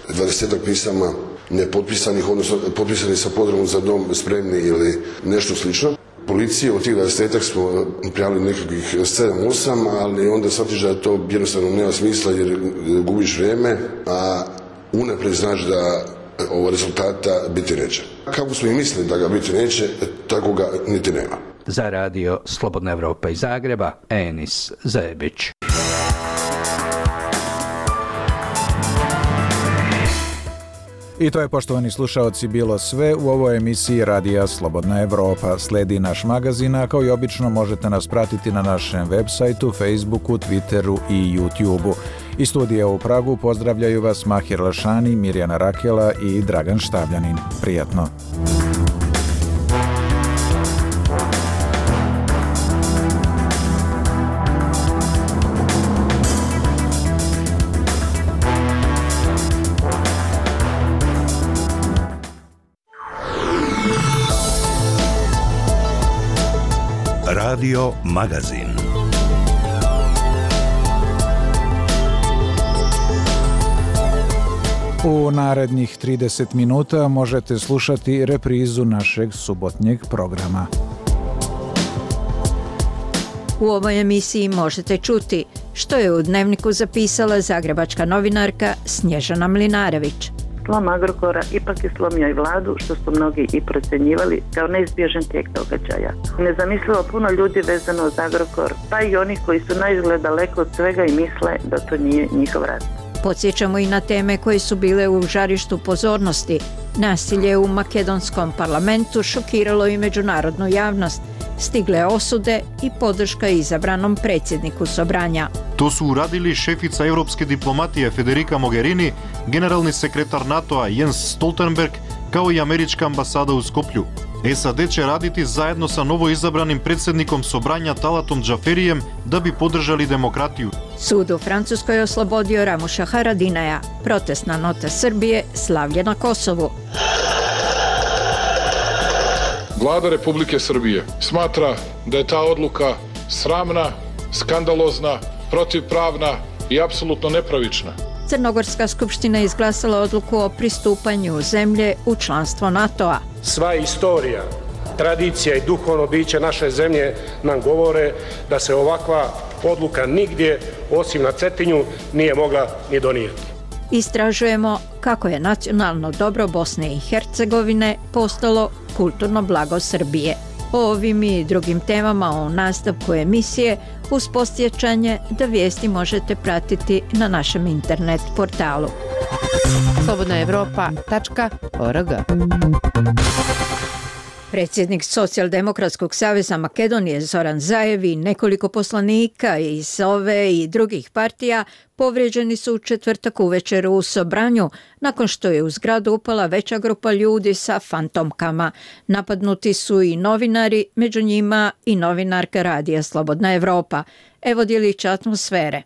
Speaker 26: 20 pisama nepotpisanih, odnosno potpisani sa podrumom za dom spremni ili nešto slično. Policije od tih 20 smo prijavili nekakvih 7-8, ali onda shvatiš da to jednostavno nema smisla jer gubiš vrijeme, a unaprijed znaš da rezultata biti neće. Kako smo i mislili da ga biti neće, tako ga niti nema.
Speaker 23: Za radio Slobodna Evropa iz Zagreba, Enis Zebić.
Speaker 1: I to je, poštovani slušaoci, bilo sve u ovoj emisiji Radija Slobodna Evropa. Sledi naš magazin, a kao i obično možete nas pratiti na našem web sajtu, Facebooku, Twitteru i YouTubeu. Iz studija u Pragu pozdravljaju vas Mahir Lašani, Mirjana Rakela i Dragan Štabljanin. Prijatno!
Speaker 9: Radio Magazin.
Speaker 1: U narednih 30 minuta možete slušati reprizu našeg subotnjeg programa.
Speaker 2: U ovoj emisiji možete čuti što je u Dnevniku zapisala zagrebačka novinarka Snježana Mlinarević.
Speaker 4: Slom Agrokora ipak je slomio i vladu, što su mnogi i procjenjivali kao neizbježan tijek događaja. Nezamislivo puno ljudi vezano uz Agrokor, pa i oni koji su naizgled daleko od svega i misle da to nije njihov rat.
Speaker 2: Podsjećamo i na teme koje su bile u žarištu pozornosti. Nasilje u makedonskom parlamentu šokiralo i međunarodnu javnost. Stigle osude i podrška izabranom predsjedniku Sobranja.
Speaker 10: To su uradili šefica europske diplomatije Federica Mogherini, generalni sekretar NATO-a Jens Stoltenberg, kao i američka ambasada u Skoplju. SAD će raditi zajedno sa novo izabranim predsjednikom Sobranja Talatom Džaferijem da bi podržali demokratiju.
Speaker 2: Sud u Francuskoj oslobodio Ramuša Haradinaja. Protestna nota Srbije slavlje na Kosovu.
Speaker 12: Vlada Republike Srbije smatra da je ta odluka sramna, skandalozna, protivpravna i apsolutno nepravična.
Speaker 2: Crnogorska skupština izglasala odluku o pristupanju zemlje u članstvo NATO-a.
Speaker 13: Sva istorija, tradicija i duhovno biće naše zemlje nam govore da se ovakva odluka nigdje, osim na Cetinju, nije mogla ni donijeti.
Speaker 2: Istražujemo kako je nacionalno dobro Bosne i Hercegovine postalo kulturno blago Srbije. O ovim i drugim temama u nastavku emisije uz podsjećanje da vijesti možete pratiti na našem internet portalu.
Speaker 7: slobodnaevropa.org.
Speaker 2: Predsjednik Socijaldemokratskog saveza Makedonije Zoran Zaev i nekoliko poslanika iz ove i drugih partija povrijeđeni su u četvrtak uvečer u Sobranju nakon što je u zgradu upala veća grupa ljudi sa fantomkama. Napadnuti su i novinari, među njima i novinarka radija Slobodna Evropa. Evo djelića atmosfere.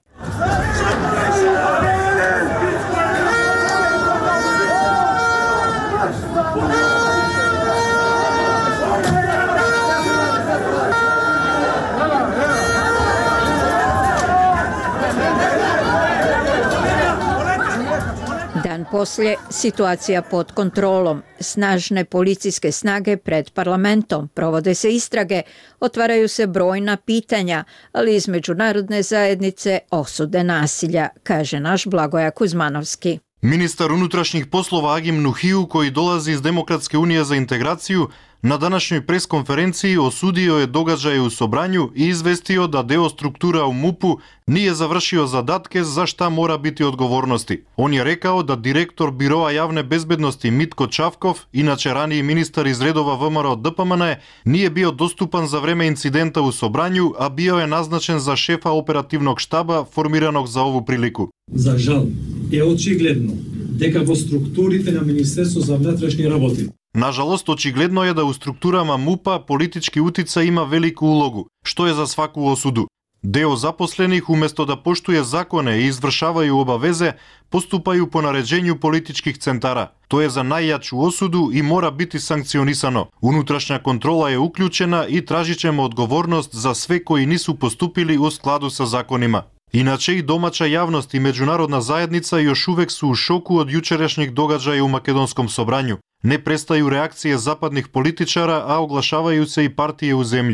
Speaker 2: Dan poslije, situacija pod kontrolom. Snažne policijske snage pred parlamentom, provode se istrage, otvaraju se brojna pitanja, ali iz međunarodne zajednice osude nasilja, kaže naš Blagoja Kuzmanovski.
Speaker 10: Ministar unutrašnjih poslova Agim Nuhiju, koji dolazi iz Demokratske unije za integraciju, na današnjoj preskonferenciji osudio je događaje u Sobranju i izvestio da deo struktura u MUP-u nije završio zadatke za šta mora biti odgovornosti. On je rekao da direktor Biroa javne bezbednosti Mitko Čavkov, inače raniji ministar iz redova VMRO DPMN, nije bio dostupan za vreme incidenta u Sobranju, a bio je naznačen za šefa operativnog štaba formiranog za ovu priliku.
Speaker 16: За жал е очигледно дека во структурите на Министерство за внатрешни работи.
Speaker 10: Nažalost, očigledno je da u strukturama MUP-a politički uticaj ima veliku ulogu, što je za svaku osudu. Deo zaposlenih, umjesto da poštuje zakone i izvršavaju obaveze, postupaju po naređenju političkih centara. To je za najjaču osudu i mora biti sankcionisano. Unutrašnja kontrola je uključena i tražit ćemo odgovornost za sve koji nisu postupili u skladu sa zakonima. Inače i domaća javnost i međunarodna zajednica još uvek su u šoku od jučerašnjih događaja u Makedonskom Sobranju. Ne prestaju reakcije zapadnih političara, a oglašavaju se i partije u zemlji.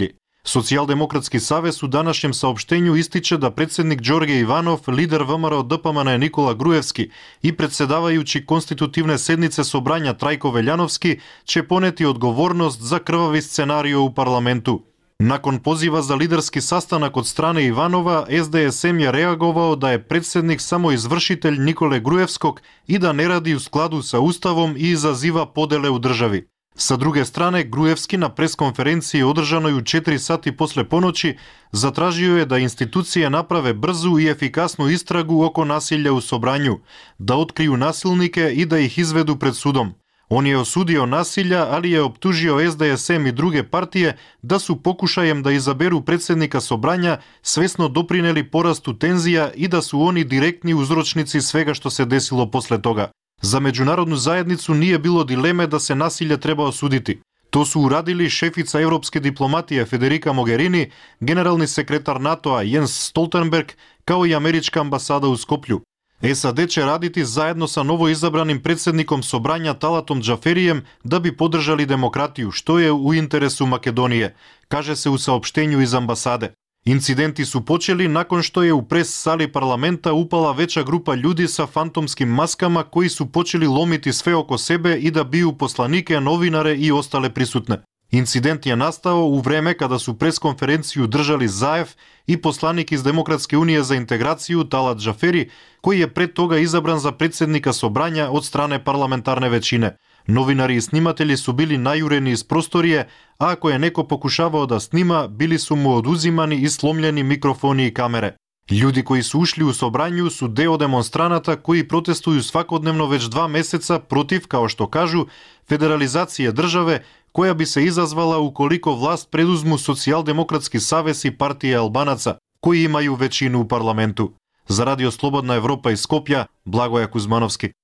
Speaker 10: Социјалдемократски савез у данашњем саопштењу истиче да председник Ѓорге Иванов, лидер ВМРО ДПМН Никола Груевски и председавајучи конститутивне седнице собрања Трајко Велјановски ќе понети одговорност за крвави сценарио у парламенту. Након позива за лидерски састанак од страна Иванова, СДСМ ја реаговао да е председник само извршител Николе Груевског и да не ради у складу со уставом и изазива поделе у држави. Sa druge strane, Груевски на пресконференција одржаној у 4 сати после поночи затражио е да институције направе брзу и ефикасну истрагу око насилје у собрању, да открију насилнике и да их изведу пред судом. Он е осудио насилја, али е оптужио СДСМ и друге партије да су покушајем да изаберу председника собрања свесно допринели порасту тензија и да су они директни узрочници свега што се десило после тога. За меѓународну заедницу nije било дилеме да се насилје треба осудити. То су урадили шефица европски дипломатија Федерика Могерини, генерални секретар НАТО-а Јенс Столтенберг, као и америчка амбасада у Скопју. САД ќе радити заедно са новоизабраним председником собрања Талатом Џаферијем да би поддржали демократију, што е у интересу Македонија, каже се у саопштењу из амбасаде. Инциденти су почели након што е у прес сали парламента упала веча група људи са фантомски маскама кои су почели ломити све око себе и да бију посланике, новинаре и остале присутне. Инцидент ја настао у време када су пресконференцију држали Заев и посланик из Демократска унија за интеграцију Талат Џафери, кој е пред тога изабран за председника собрања од стране парламентарне веćине. Новинари и сниматели су били најурени из просторие, а ако е неко покушавао да снима, били су му одузимани и сломljeni микрофони и камере. Луѓи кои су ушли у собрању су део демонстраната кои протестују свакодневно веќе 2 месеца против, као што кажу, федерализација државе, која би се изазвала уколико власт предузму Социјалдемократски савез и партија Албанаца, кои имају веćину у парламенту. За Радио Слободна Европа из Скопја, Благоја Кузмановски.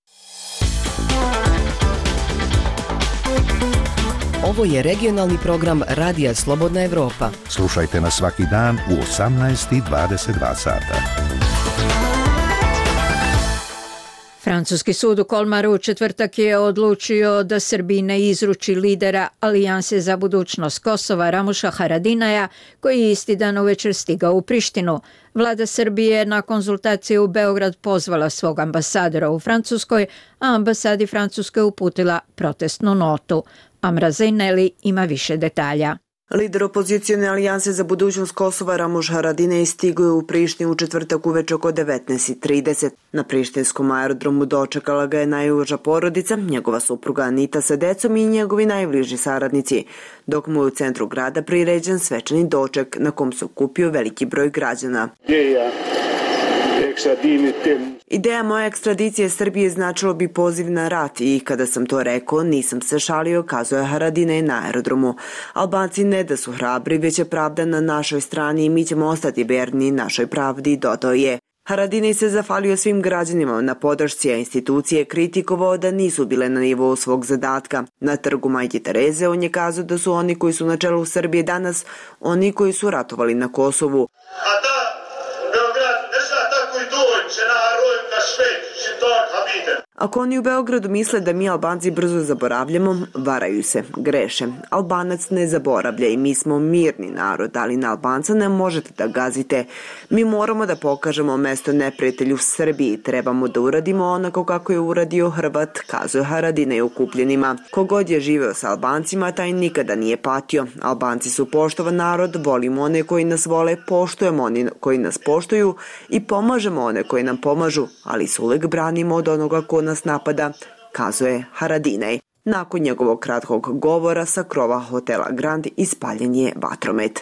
Speaker 7: Ovo je regionalni program Radija Slobodna Evropa.
Speaker 9: Slušajte nas svaki dan u 18:22 sata.
Speaker 2: Francuski sud u Kolmaru u četvrtak je odlučio da Srbiji ne izruči lidera Alijanse za budućnost Kosova Ramuša Haradinaja, koji je isti dan uvečer stigao u Prištinu. Vlada Srbije na konzultacije u Beograd pozvala svog ambasadora u Francuskoj, a ambasadi Francuske uputila protestnu notu. Amra Zejneli ima više detalja.
Speaker 3: Lider opozicijone alijanse za budućnost Kosova Ramuš Haradinaj stigao je u Prištinu u četvrtak uveče oko 19:30. Na prištinskom aerodromu dočekala ga je najuža porodica, njegova supruga Anita sa decom i njegovi najbliži saradnici, dok mu je u centru grada priređen svečani doček na kom se okupio veliki broj građana. Ideja moje ekstradicije Srbije značilo bi poziv na rat i kada sam to rekao nisam se šalio, kazuje Haradinaj na aerodromu. Albanci ne da su hrabri, već je pravda na našoj strani i mi ćemo ostati verni našoj pravdi, dodao je. Haradinaj se zahvalio svim građanima na podršci, a institucije kritikovao da nisu bile na nivou svog zadatka. Na trgu Majke Tereze on je kazao da su oni koji su na čelu Srbije danas oni koji su ratovali na Kosovu. Ako oni u Beogradu misle da mi Albanci brzo zaboravljamo, varaju se, greše. Albanac ne zaboravlja i mi smo mirni narod, ali na Albanca ne možete da gazite. Mi moramo da pokažemo mesto neprijatelju Srbiji, trebamo da uradimo onako kako je uradio Hrvat, kazuje Haradinaj okupljenima. Kogod je živeo sa Albancima, taj nikada nije patio. Albanci su poštovan narod, volimo one koji nas vole, poštujemo one koji nas poštuju i pomažemo one koji nam pomažu, ali se uvek branimo od onoga ko nas napada, kazuje Haradinaj. Nakon njegovog kratkog govora sa krova hotela Grand ispaljen je vatromet.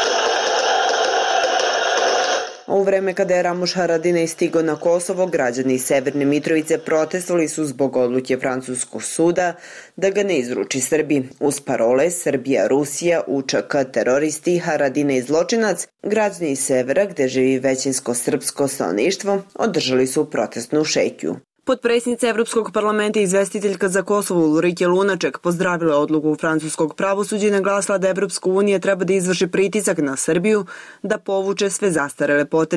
Speaker 3: U vreme kada je Ramuš Haradinaj stigao na Kosovo, građani Severne Mitrovice protestovali su zbog odluke francuskog suda da ga ne izruči Srbiji. Uz parole Srbija, Rusija, UČK, teroristi, Haradinaj zločinac, građani Severa, gde živi većinsko srpsko stanovništvo, održali su protestnu šetnju. Potpredsjednica Evropskog parlamenta i izvestiteljka za Kosovo Ulrike Lunaček pozdravila odluku francuskog pravosuđa i naglasila da Evropska unija treba da izvrši pritisak na Srbiju da povuče sve zastarele poternice.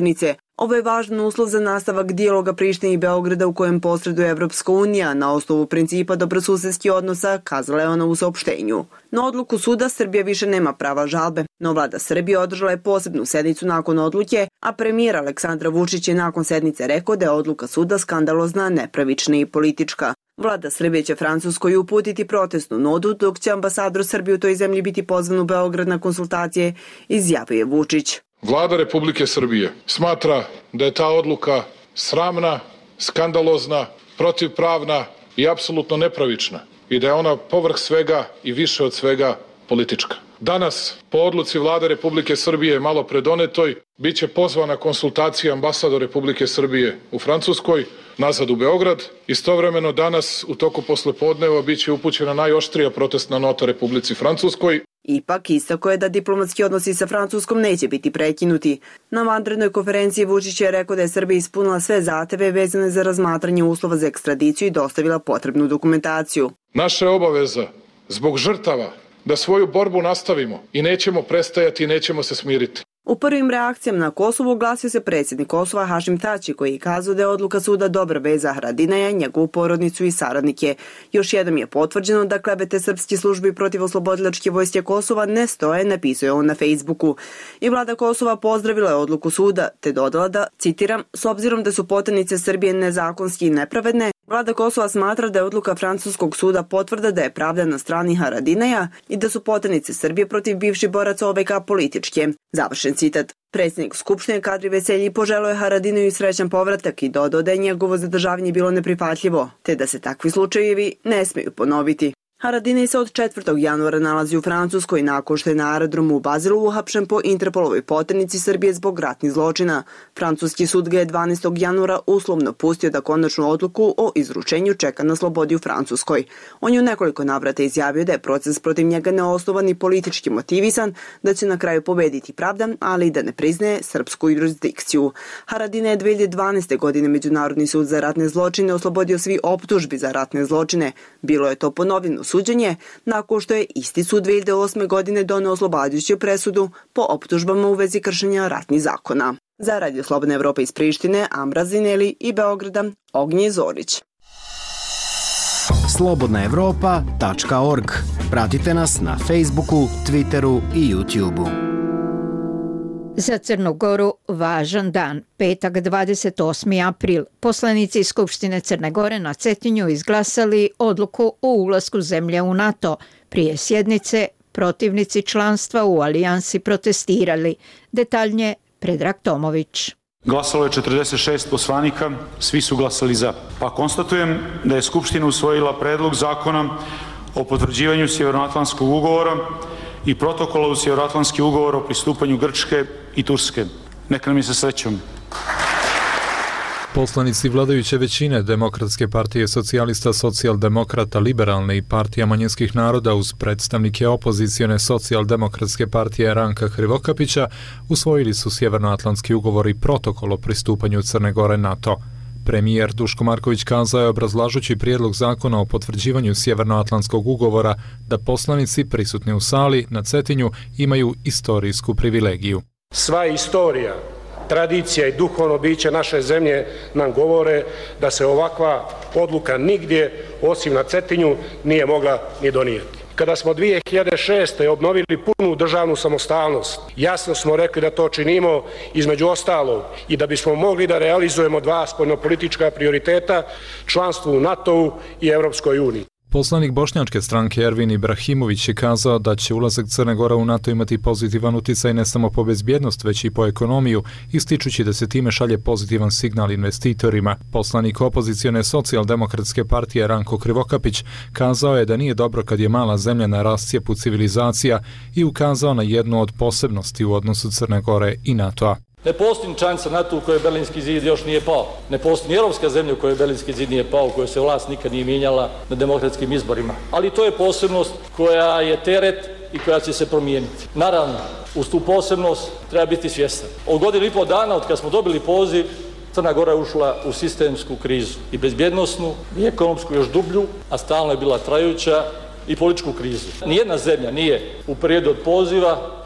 Speaker 3: Ovo je važan uslov za nastavak dijaloga Prištine i Beograda u kojem posreduje Evropska unija na osnovu principa dobrosusedskih odnosa, kazala je ona u saopštenju. Na odluku suda Srbija više nema prava žalbe, no vlada Srbije održala je posebnu sednicu nakon odluke, a premijer Aleksandar Vučić je nakon sednice rekao da je odluka suda skandalozna, nepravična i politička. Vlada Srbije će Francuskoj uputiti protestnu notu, dok će ambasador Srbije u toj zemlji biti pozvan u Beograd na konsultacije, izjavio je Vučić.
Speaker 12: Vlada Republike Srbije smatra da je ta odluka sramna, skandalozna, protivpravna i apsolutno nepravična i da je ona povrh svega i više od svega politička. Danas, po odluci Vlade Republike Srbije malo pre donetoj, bit će pozvana konsultacija ambasador Republike Srbije u Francuskoj, nazad u Beograd. Istovremeno danas, u toku poslepodneva, bit će upućena najoštrija protestna nota Republici Francuskoj.
Speaker 3: Ipak istakao je da diplomatski odnosi sa Francuskom neće biti prekinuti. Na vanrednoj konferenciji Vučić je rekao da je Srbija ispunila sve zahteve vezane za razmatranje uslova za ekstradiciju i dostavila potrebnu dokumentaciju.
Speaker 12: Naša je obaveza zbog žrtava da svoju borbu nastavimo i nećemo prestajati i nećemo se smiriti.
Speaker 3: U prvim reakcijama na Kosovo oglasio se predsjednik Kosova Hašim Tači, koji je kazao da je odluka suda dobra vez za Haradinaja, njegovu porodicu i saradnike. Još jednom je potvrđeno da klevete srpske službe protiv oslobodilačke vojske Kosova ne stoje, napisao je on na Facebooku. I vlada Kosova pozdravila je odluku suda, te dodala da, citiram, s obzirom da su poternice Srbije nezakonski i nepravedne, vlada Kosova smatra da je odluka francuskog suda potvrda da je pravda na strani Haradinaja i da su poternice Srbije protiv bivših boraca OVK političke. Završen citat. Predsjednik Skupštine Kadri Veselji poželio je Haradinaju srećan povratak i dodao da je njegovo zadržavanje bilo neprihvatljivo, te da se takvi slučajevi ne smeju ponoviti. Haradinaj se od 4. januara nalazi u Francuskoj nakon što je na aerodromu u Bazilu uhapšen po Interpolovoj poternici Srbije zbog ratnih zločina. Francuski sud ga je 12. januara uslovno pustio da konačnu odluku o izručenju čeka na slobodi u Francuskoj. On je u nekoliko navrata izjavio da je proces protiv njega neosnovan i politički motivisan, da će na kraju pobediti pravda, ali i da ne priznaje srpsku jurisdikciju. Haradinaj je 2012. godine Međunarodni sud za ratne zločine oslobodio svi optužbi za ratne zločine. Bilo je to ponovljeno suđenje nakon što je isti sud 2008. godine doneo oslobađajuću presudu po optužbama u vezi kršenja ratnih zakona. Za Radio Slobodna Evropa iz Prištine, Ambra Zineli i Beograda, Ognje Zorić.
Speaker 5: slobodnaevropa.org. Pratite nas na Facebooku, Twitteru i YouTubeu.
Speaker 2: Za Crnu Goru važan dan, petak 28. april. Poslanici Skupštine Crne Gore na Cetinju izglasali odluku o ulasku zemlje u NATO. Prije sjednice protivnici članstva u alijansi protestirali. Detaljnije Predrag Tomović.
Speaker 11: Glasalo je 46 poslanika, svi su glasali za. Pa konstatujem da je Skupština usvojila predlog zakona o potvrđivanju Sjevernoatlantskog ugovora i protokola u Sjevernoatlantski ugovor o pristupanju Grčke i Turske. Neka nam je sa srećom.
Speaker 15: Poslanici vladajuće većine Demokratske partije socijalista, socijaldemokrata, liberalne i partija manjinskih naroda uz predstavnike opozicione socijaldemokratske partije Ranka Krivokapića usvojili su Sjevernoatlantski ugovor i protokol o pristupanju Crne Gore NATO. Premijer Duško Marković kazao je obrazlažući prijedlog zakona o potvrđivanju Sjevernoatlantskog ugovora da poslanici prisutni u sali na Cetinju imaju istorijsku privilegiju.
Speaker 13: Sva istorija, tradicija i duhovno biće naše zemlje nam govore da se ovakva odluka nigdje osim na Cetinju nije mogla ni donijeti. Kada smo 2006. obnovili punu državnu samostalnost, jasno smo rekli da to činimo između ostalog i da bismo mogli da realizujemo dva spoljnopolitička prioriteta, članstvo u NATO-u i Europskoj uniji.
Speaker 15: Poslanik bošnjačke stranke Ervin Ibrahimović je kazao da će ulazak Crne Gore u NATO imati pozitivan uticaj ne samo po bezbjednost, već i po ekonomiju, ističući da se time šalje pozitivan signal investitorima. Poslanik opozicione socijaldemokratske partije Ranko Krivokapić kazao je da nije dobro kad je mala zemlja na rascijepu civilizacija i ukazao na jednu od posebnosti u odnosu Crne Gore i NATO-a.
Speaker 17: Ne postoji članica NATO u kojoj Berlinski zid još nije pao. Ne postoji ni europska zemlja u kojoj Berlinski zid nije pao, u kojoj se vlast nikad nije mijenjala na demokratskim izborima. Ali to je posebnost koja je teret i koja će se promijeniti. Naravno, uz tu posebnost treba biti svjestan. Od godinu i pol dana, od kad smo dobili poziv, Crna Gora je ušla u sistemsku krizu. I bezbjednosnu, i ekonomsku još dublju, a stalno je bila trajuća, i političku krizu. Nijedna zemlja nije u periodu od poziva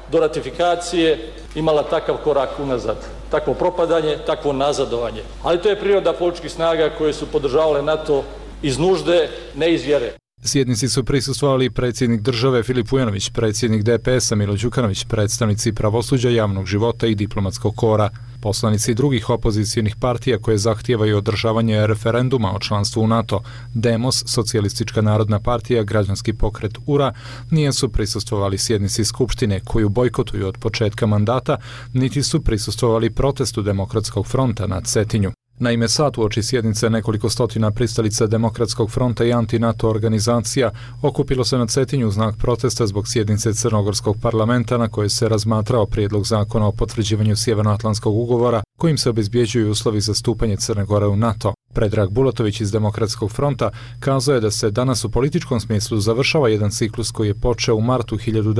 Speaker 17: do ratifikacije imala takav korak unazad. Takvo propadanje, takvo nazadovanje. Ali to je priroda političkih snaga koje su podržavale NATO iz nužde, ne iz vjere.
Speaker 15: Sjednici su prisustvovali predsjednik države Filip Vujanović, predsjednik DPS-a Milo Đukanović, predstavnici pravosuđa, javnog života i diplomatskog kora. Poslanici drugih opozicijnih partija koje zahtijevaju održavanje referenduma o članstvu u NATO, Demos, Socijalistička narodna partija, Građanski pokret URA, nisu prisustvovali sjednici Skupštine koju bojkotuju od početka mandata, niti su prisustvovali protestu Demokratskog fronta na Cetinju. Naime, sad uoči sjednice nekoliko stotina pristalica Demokratskog fronta i anti-NATO organizacija okupilo se na Cetinju u znak protesta zbog sjednice Crnogorskog parlamenta na kojoj se razmatrao prijedlog zakona o potvrđivanju Sjevernoatlantskog ugovora kojim se obezbjeđuju uslovi za stupanje Crne Gore u NATO. Predrag Bulatović iz Demokratskog fronta kazao je da se danas u političkom smislu završava jedan ciklus koji je počeo u martu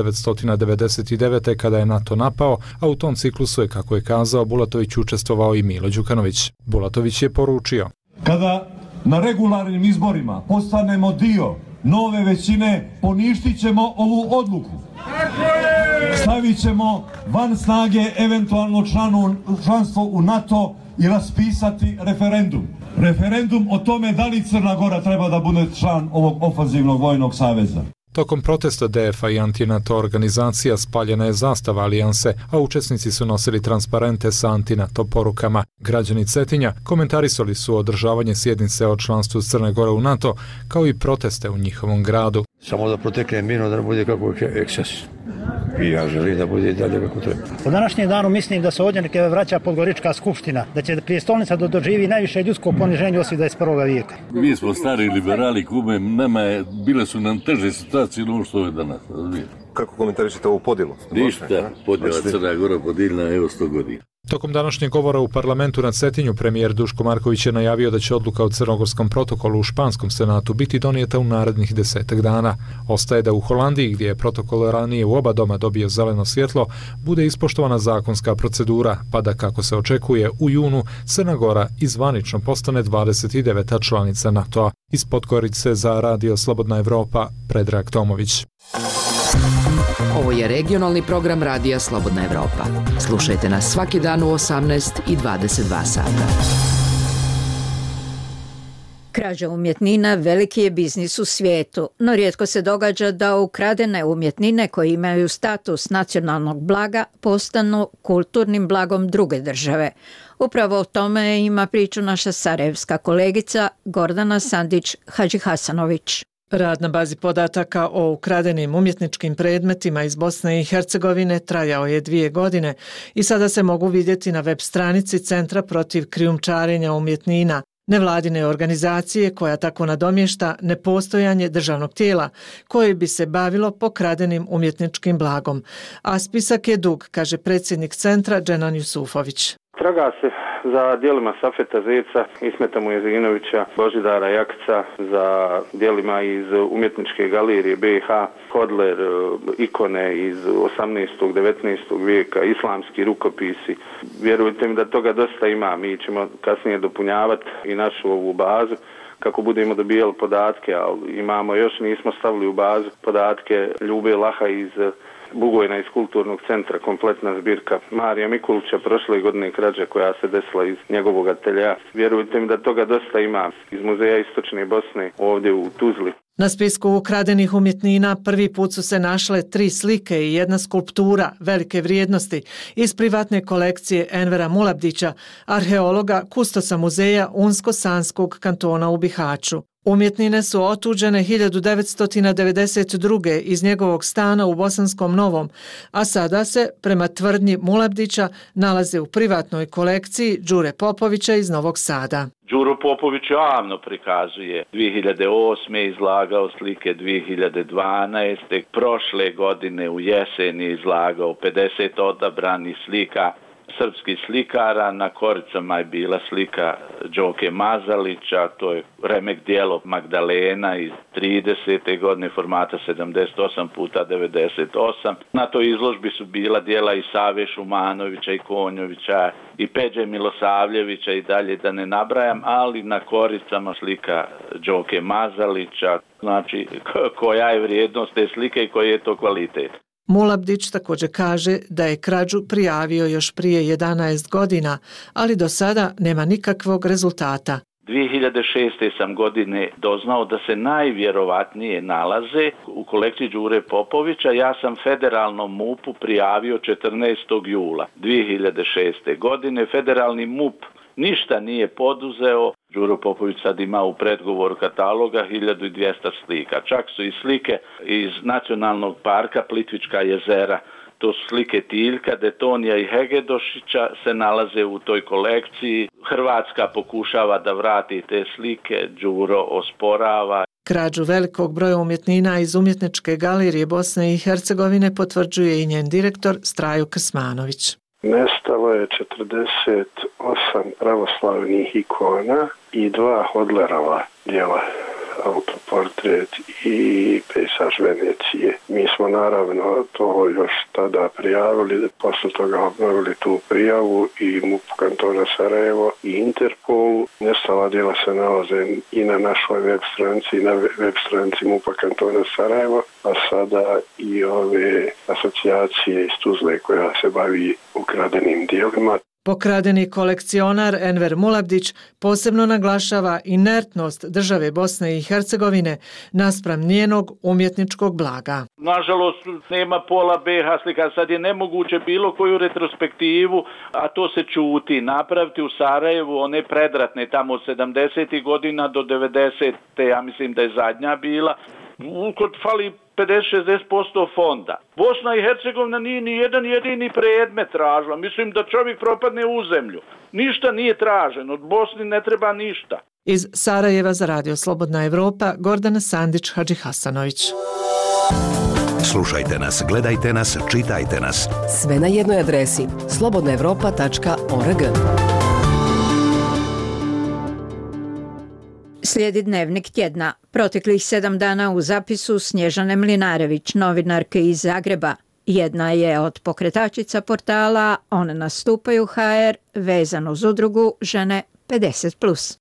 Speaker 15: 1999. kada je NATO napao, a u tom ciklusu je, kako je kazao Bulatović, učestvovao i Milo Đukanović. Bulatović je poručio:
Speaker 6: kada na regularnim izborima postanemo dio nove većine, poništit ćemo ovu odluku. Stavit ćemo van snage eventualno članstvo u NATO i raspisati referendum. Referendum o tome da li Crna Gora treba da bude član ovog ofanzivnog vojnog saveza.
Speaker 15: Tokom protesta DF-a i anti-NATO organizacija spaljena je zastava alijanse, a učesnici su nosili transparente sa anti-NATO porukama. Građani Cetinja komentarisali su održavanje sjednice o članstvu Crne Gore u NATO, kao i proteste u njihovom gradu.
Speaker 14: Samo da protekne mirno, da ne bude kako eksces. I ja želim da bude i dalje kako treba.
Speaker 18: U današnjem danu mislim da se ovdje neke vraća Podgorička skupština, da će prijestolnica da doživi najviše ljudsko poniženje osim 21. vijeka.
Speaker 19: Mi smo stari liberali, kume, bile su nam teže situacije no što je danas.
Speaker 20: Kako komentarišete ovu podjelu?
Speaker 19: Ništa, podjela Crna Gora podijeljena evo 100 godina.
Speaker 15: Tokom današnjeg govora u parlamentu na Cetinju premijer Duško Marković je najavio da će odluka o crnogorskom protokolu u Španskom senatu biti donijeta u narednih 10 dana. Ostaje da u Holandiji, gdje je protokol ranije u oba doma dobio zeleno svjetlo, bude ispoštovana zakonska procedura, pa da, kako se očekuje, u junu Crna Gora izvanično postane 29. članica NATO-a. Iz Podgorice za Radio Slobodna Evropa, Predrag Tomović.
Speaker 8: Ovo je regionalni program Radija Slobodna Evropa. Slušajte nas svaki dan u 18 i 22 sata.
Speaker 2: Krađa umjetnina veliki je biznis u svijetu, no rijetko se događa da ukradene umjetnine koje imaju status nacionalnog blaga postanu kulturnim blagom druge države. Upravo o tome ima priču naša sarajevska kolegica Gordana Sandić-Hadžihasanović.
Speaker 21: Rad na bazi podataka o ukradenim umjetničkim predmetima iz Bosne i Hercegovine trajao je 2 godine i sada se mogu vidjeti na web stranici Centra protiv krijumčarenja umjetnina, nevladine organizacije koja tako nadomješta nepostojanje državnog tijela koje bi se bavilo pokradenim umjetničkim blagom. A spisak je dug, kaže predsjednik centra Dženan Jusufović.
Speaker 27: Traga se za djelima Safeta Zeca, Ismeta Mujezinovića, Božidara Jakca, za djelima iz umjetničke galerije BiH, Hodler, ikone iz 18. 19. vijeka, islamski rukopisi. Vjerujte mi da toga dosta ima, mi ćemo kasnije dopunjavati i našu ovu bazu kako budemo dobijali podatke, ali imamo još, nismo stavili u bazu podatke Ljube Laha iz Bugojna iz kulturnog centra, kompletna zbirka Marija Mikulića, prošle godine krađa koja se desila iz njegovog atelja. Vjerujte mi da toga dosta ima iz Muzeja Istočne Bosne ovdje u Tuzli.
Speaker 21: Na spisku ukradenih umjetnina prvi put su se našle 3 slike i 1 skulptura velike vrijednosti iz privatne kolekcije Envera Mulabdića, arheologa, kustosa muzeja Unsko-Sanskog kantona u Bihaću. Umjetnine su otuđene 1992. iz njegovog stana u Bosanskom Novom, a sada se, prema tvrdnji Mulabdića, nalaze u privatnoj kolekciji Đure Popovića iz Novog Sada.
Speaker 28: Đuro Popović javno prikazuje. 2008. izlagao slike, 2012. prošle godine u jesen je izlagao 50 odabranih slika srpskih slikara. Na koricama je bila slika Đoke Mazalića, to je remek djelo Magdalena iz 30. godine formata 78x98. Na toj izložbi su bila djela i Save Šumanovića i Konjovića i Peđe Milosavljevića i dalje da ne nabrajam, ali na koricama slika Đoke Mazalića, znači koja je vrijednost te slike i koji je to kvalitet.
Speaker 21: Mulabdić također kaže da je krađu prijavio još prije 11 godina, ali do sada nema nikakvog rezultata.
Speaker 28: 2006. sam godine doznao da se najvjerovatnije nalaze u kolekciji Đure Popovića. Ja sam federalnom MUP-u prijavio 14. jula 2006. godine. Federalni MUP ništa nije poduzeo. Đuro Popović sad ima u predgovoru kataloga 1200 slika. Čak su i slike iz Nacionalnog parka Plitvička jezera. To su slike Tiljka, Detonija i Hegedošića se nalaze u toj kolekciji. Hrvatska pokušava da vrati te slike, Đuro osporava.
Speaker 21: Krađu velikog broja umjetnina iz Umjetničke galerije Bosne i Hercegovine potvrđuje i njen direktor Strajo Krsmanović.
Speaker 1: Nestalo je 48 pravoslavnih ikona i 2 Hodlerova djela, autoportret i pejsaž Venecije. Mi smo naravno to još tada prijavili, posle toga obnovili tu prijavu i MUP kantona Sarajevo i Interpolu. Nestala djela se nalaze i na našoj web stranici i na web stranici MUP kantona Sarajevo, a sada i ove asocijacije iz Tuzle koja se bavi ukradenim djelima.
Speaker 21: Pokradeni kolekcionar Enver Mulabdić posebno naglašava inertnost države Bosne i Hercegovine naspram njenog umjetničkog blaga.
Speaker 28: Nažalost, nema pola BH slika. Sad je nemoguće bilo koju retrospektivu, a to se čuti, napraviti u Sarajevu, one predratne tamo od 70. godina do 90. ja mislim da je zadnja bila. Kod fali 50-60% fonda. Bosna i Hercegovina nije ni jedan jedini predmet tražila. Mislim da čovjek propadne u zemlju. Ništa nije traženo. Od Bosni ne treba ništa.
Speaker 21: Iz Sarajeva za Radio Slobodna Evropa, Gordana Sandić Hadžihasanović.
Speaker 9: Slušajte nas, gledajte nas, čitajte nas.
Speaker 7: Sve na jednoj adresi slobodnaevropa.org.
Speaker 2: Slijedi dnevnik tjedna. Proteklih 7 dana u zapisu Snježane Mlinarević, novinarke iz Zagreba. Jedna je od pokretačica portala One nastupaju HR, vezano uz udrugu Žene 50+.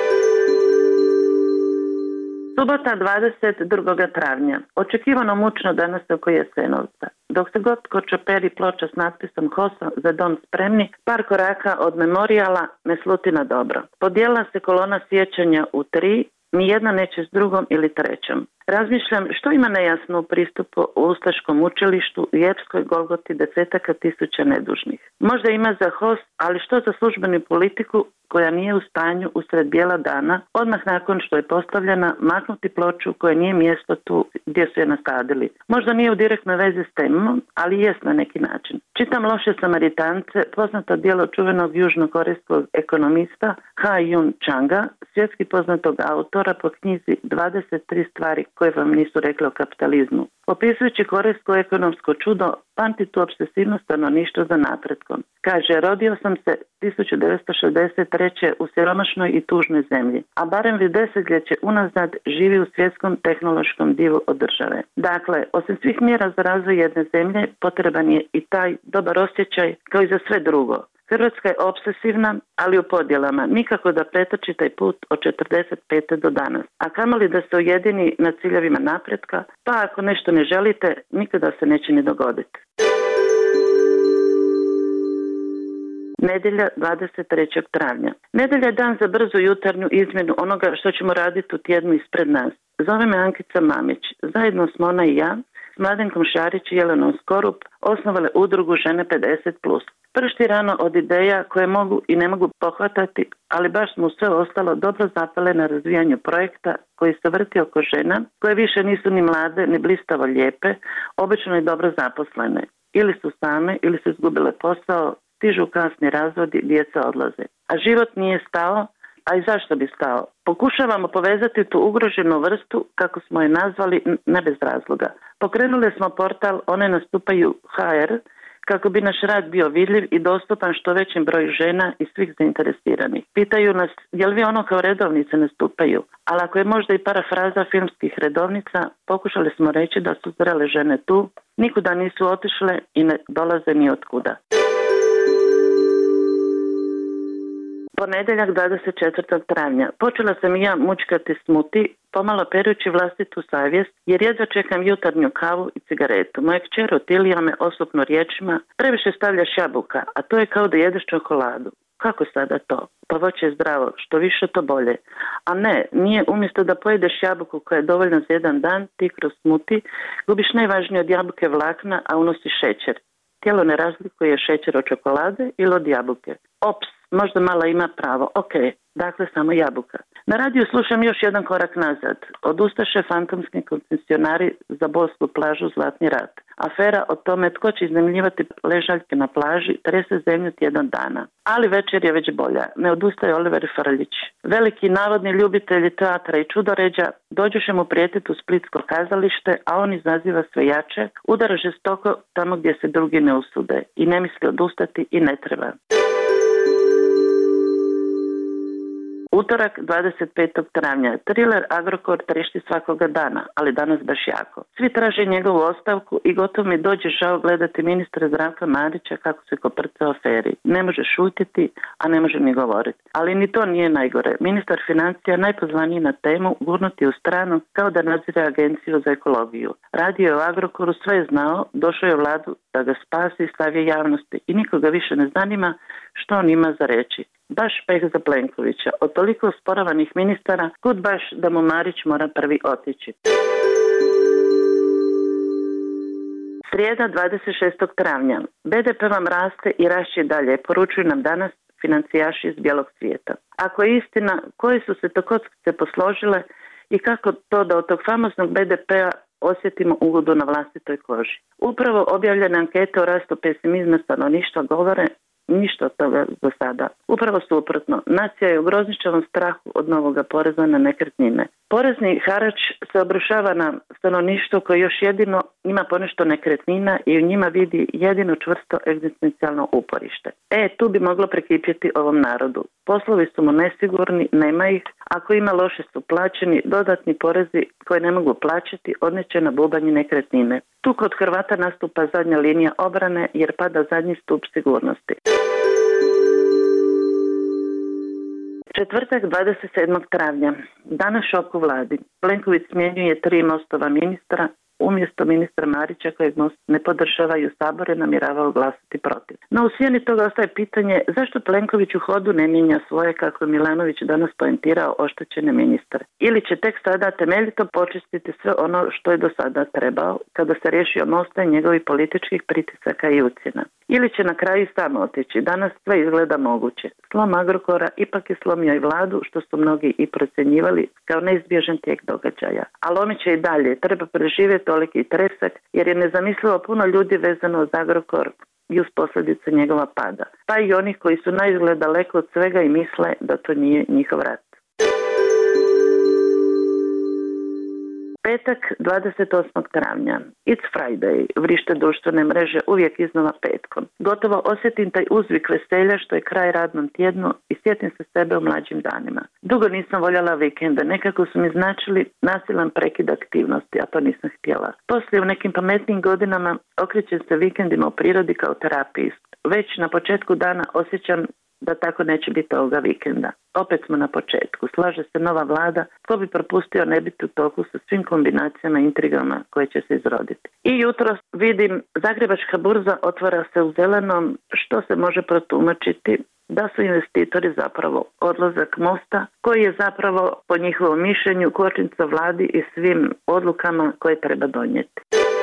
Speaker 4: Subota 22. travnja. Očekivano mučno danas oko Jesenovca. Dok se god kočoperi ploča s natpisom HOS-a za dom spremni, par koraka od memorijala ne sluti na dobro. Podijela se kolona sjećanja u 3, nijedna neće s drugom ili trećom. Razmišljam što ima nejasno u pristupu u Ustaškom učilištu u Jepskoj Golgoti desetaka tisuća nedužnih. Možda ima za HOS, ali što za službenu politiku koja nije u stanju usred bijela dana, odmah nakon što je postavljena, maknuti ploču koje nije mjesto tu gdje su je nasadili. Možda nije u direktnoj vezi s temom, ali jest na neki način. Čitam Loše Samaritance, poznato djelo čuvenog južnokorejskog ekonomista Ha-Jun Changa, svjetski poznatog autora po knjizi 23 stvari koje vam nisu rekli o kapitalizmu. Opisujući korejsko ekonomsko čudo, pamti tu obsesivno stanovništvo za napretkom. Kaže, rodio sam se 1963. u siromašnoj i tužnoj zemlji, a barem vi desetljeće unazad živi u svjetskom tehnološkom divu od države. Dakle, osim svih mjera za razvoj jedne zemlje, potreban je i taj dobar osjećaj kao i za sve drugo. Hrvatska je obsesivna, ali u podjelama. Nikako da pretoči taj put od 45. do danas. A kamoli da se ujedini na ciljevima napretka, pa ako nešto ne želite, nikada se neće ni dogoditi. Nedjelja 23. travnja. Nedjelja je dan za brzu jutarnju izmjenu onoga što ćemo raditi u tjednu ispred nas. Zove me Ankica Mamić. Zajedno smo ona i ja, s Mladenkom Šarić i Jelenom Skorup, osnovale udrugu Žene 50+. Pršti rano od ideja koje mogu i ne mogu pohvatati, ali baš smo sve ostalo dobro zapale na razvijanju projekta koji se vrti oko žena, koje više nisu ni mlade, ni blistavo lijepe, obično i dobro zaposlene. Ili su same, ili su izgubile posao, stižu kasni razvodi, djeca odlaze. A život nije stao, a i zašto bi stao? Pokušavamo povezati tu ugroženu vrstu, kako smo je nazvali, ne bez razloga. Pokrenuli smo portal One nastupaju HR, kako bi naš rad bio vidljiv i dostupan što većem broju žena i svih zainteresiranih. Pitaju nas, je li vi ono kao redovnice nastupaju? Ali ako je možda i parafraza filmskih redovnica, pokušali smo reći da su zrele žene tu, nikuda nisu otišle i ne dolaze ni otkuda. Ponedeljak 24. travnja. Počela sam i ja mučkati smuti, pomalo perući vlastitu savjest, jer jedva čekam jutarnju kavu i cigaretu. Moja kćer Otilija me oslupno riječima: previše stavljaš jabuka, a to je kao da jedeš čokoladu. Kako sada to? Pa voće je zdravo, što više to bolje. A ne, nije, umjesto da pojedeš jabuku koja je dovoljna za jedan dan, ti kroz smuti gubiš najvažnije od jabuke vlakna, a unosiš šećer. Tijelo ne razlikuje šećer od čokolade ili od jabuke. Ops, možda mala ima pravo. Ok, dakle samo jabuka. Na radiju slušam još jedan korak nazad. Odustaše fantomski koncesionari za bolsku plažu Zlatni rat. Afera o tome tko će iznajmljivati ležaljke na plaži trese zemlju tjedan dana. Ali večer je već bolja. Ne odustaje Oliver Frljić. Veliki navodni ljubitelji teatra i čudoređa dođuše mu prijetiti u splitsko kazalište, a on izaziva sve jače, udara žestoko tamo gdje se drugi ne usude i ne misli odustati i ne treba. Utorak 25. travnja. Triler Agrokor trešti svakoga dana, ali danas baš jako. Svi traže njegovu ostavku i gotovo mi dođe žao gledati ministra Zdravka Marića kako se koprca o aferi. Ne može šutiti, a ne može ni govoriti. Ali ni to nije najgore. Ministar financija, najpozvaniji na temu, gurnuti u stranu kao da nadzire agenciju za ekologiju. Radio je o Agrokoru, sve je znao, došao je vladu da ga spasi i stavio javnosti i nikoga više ne zanima što on ima za reći. Baš peh za Plenkovića. Od toliko osporavanih ministara, kud baš da mu Marić mora prvi otići. Srijeda 26. travnja. BDP vam raste i rašće dalje, poručuju nam danas financijaši iz bijelog svijeta. Ako je istina, koje su se to kockice posložile i kako to da od tog famoznog BDP-a osjetimo ugodu na vlastitoj koži. Upravo objavljene ankete o rastu pesimizma stanovništva govore ništa od toga do sada. Upravo suprotno, nacija je u grozničavom strahu od novoga poreza na nekretnine. Porezni harač se obrušava na stanovništvo koje još jedino ima ponešto nekretnina i u njima vidi jedino čvrsto egzistencijalno uporište. Tu bi moglo prekipjeti ovom narodu. Poslovi su mu nesigurni, nema ih, ako ima loše su plaćeni, dodatni porezi koje ne mogu plaćati odneće na bubanje nekretnine. Tu kod Hrvata nastupa zadnja linija obrane jer pada zadnji stup sigurnosti. Četvrtak 27. travnja. Danas šok u vladi. Plenković smjenjuje 3 Mostova ministra, umjesto ministra Marića kojeg Most ne podržava i u Saboru je namjeravao glasati protiv. No u sjeni toga ostaje pitanje zašto Plenković u hodu ne mijenja svoje, kako je Milanović danas poentirao, oštećene ministre. Ili će tek sada temeljito počistiti sve ono što je do sada trebao kada se riješio Mosta i njegovih političkih pritisaka i ucjena. Ili će na kraju samo otići. Danas sve izgleda moguće. Slom Agrokora ipak je slomio i vladu, što su mnogi i procjenjivali kao neizbježan tijek događaja. A lomit će i dalje. Treba preživjeti toliki tresak jer je nezamislivo puno ljudi vezano za Agrokor i uz posljedice njegova pada. Pa i onih koji su naizgled daleko od svega i misle da to nije njihov rat. Petak 28. travnja. It's Friday. Vrište društvene mreže uvijek iznova petkom. Gotovo osjetim taj uzvik veselja što je kraj radnom tjednu i sjetim se sebe u mlađim danima. Dugo nisam voljela vikende. Nekako su mi značili nasilan prekid aktivnosti, a to nisam htjela. Poslije u nekim pametnim godinama okrećem se vikendima u prirodi kao terapist. Već na početku dana osjećam da tako neće biti ovoga vikenda. Opet smo na početku. Slaže se nova vlada. Tko bi propustio ne biti u toku sa svim kombinacijama i intrigama koje će se izroditi. I jutro vidim Zagrebačka burza otvara se u zelenom, što se može protumačiti da su investitori zapravo odlazak Mosta, koji je zapravo po njihovom mišljenju kočnica vladi i svim odlukama koje treba donijeti.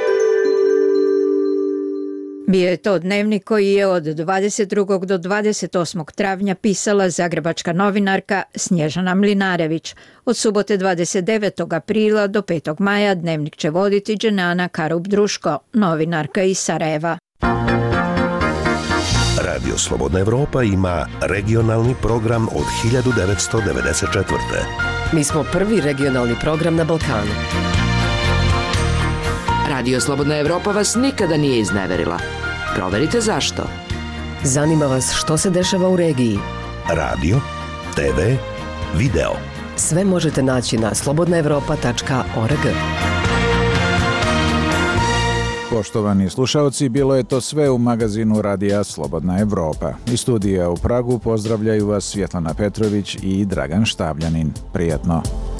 Speaker 2: Bio je to dnevnik koji je od 22. do 28. travnja pisala zagrebačka novinarka Snježana Mlinarević. Od subote 29. aprila do 5. maja dnevnik će voditi Dženana Karub-Druško, novinarka iz Sarajeva.
Speaker 9: Radio Slobodna Evropa ima regionalni program od 1994.
Speaker 7: Mi smo prvi regionalni program na Balkanu.
Speaker 8: Radio Slobodna Evropa vas nikada nije izneverila. Proverite zašto.
Speaker 7: Zanima vas što se dešava u regiji.
Speaker 9: Radio, TV, video.
Speaker 7: Sve možete naći na slobodnaevropa.org.
Speaker 10: Poštovani slušalci, bilo je to sve u magazinu Radija Slobodna Evropa. Iz studija u Pragu pozdravljaju vas Svjetlana Petrović i Dragan Štabljanin. Prijatno.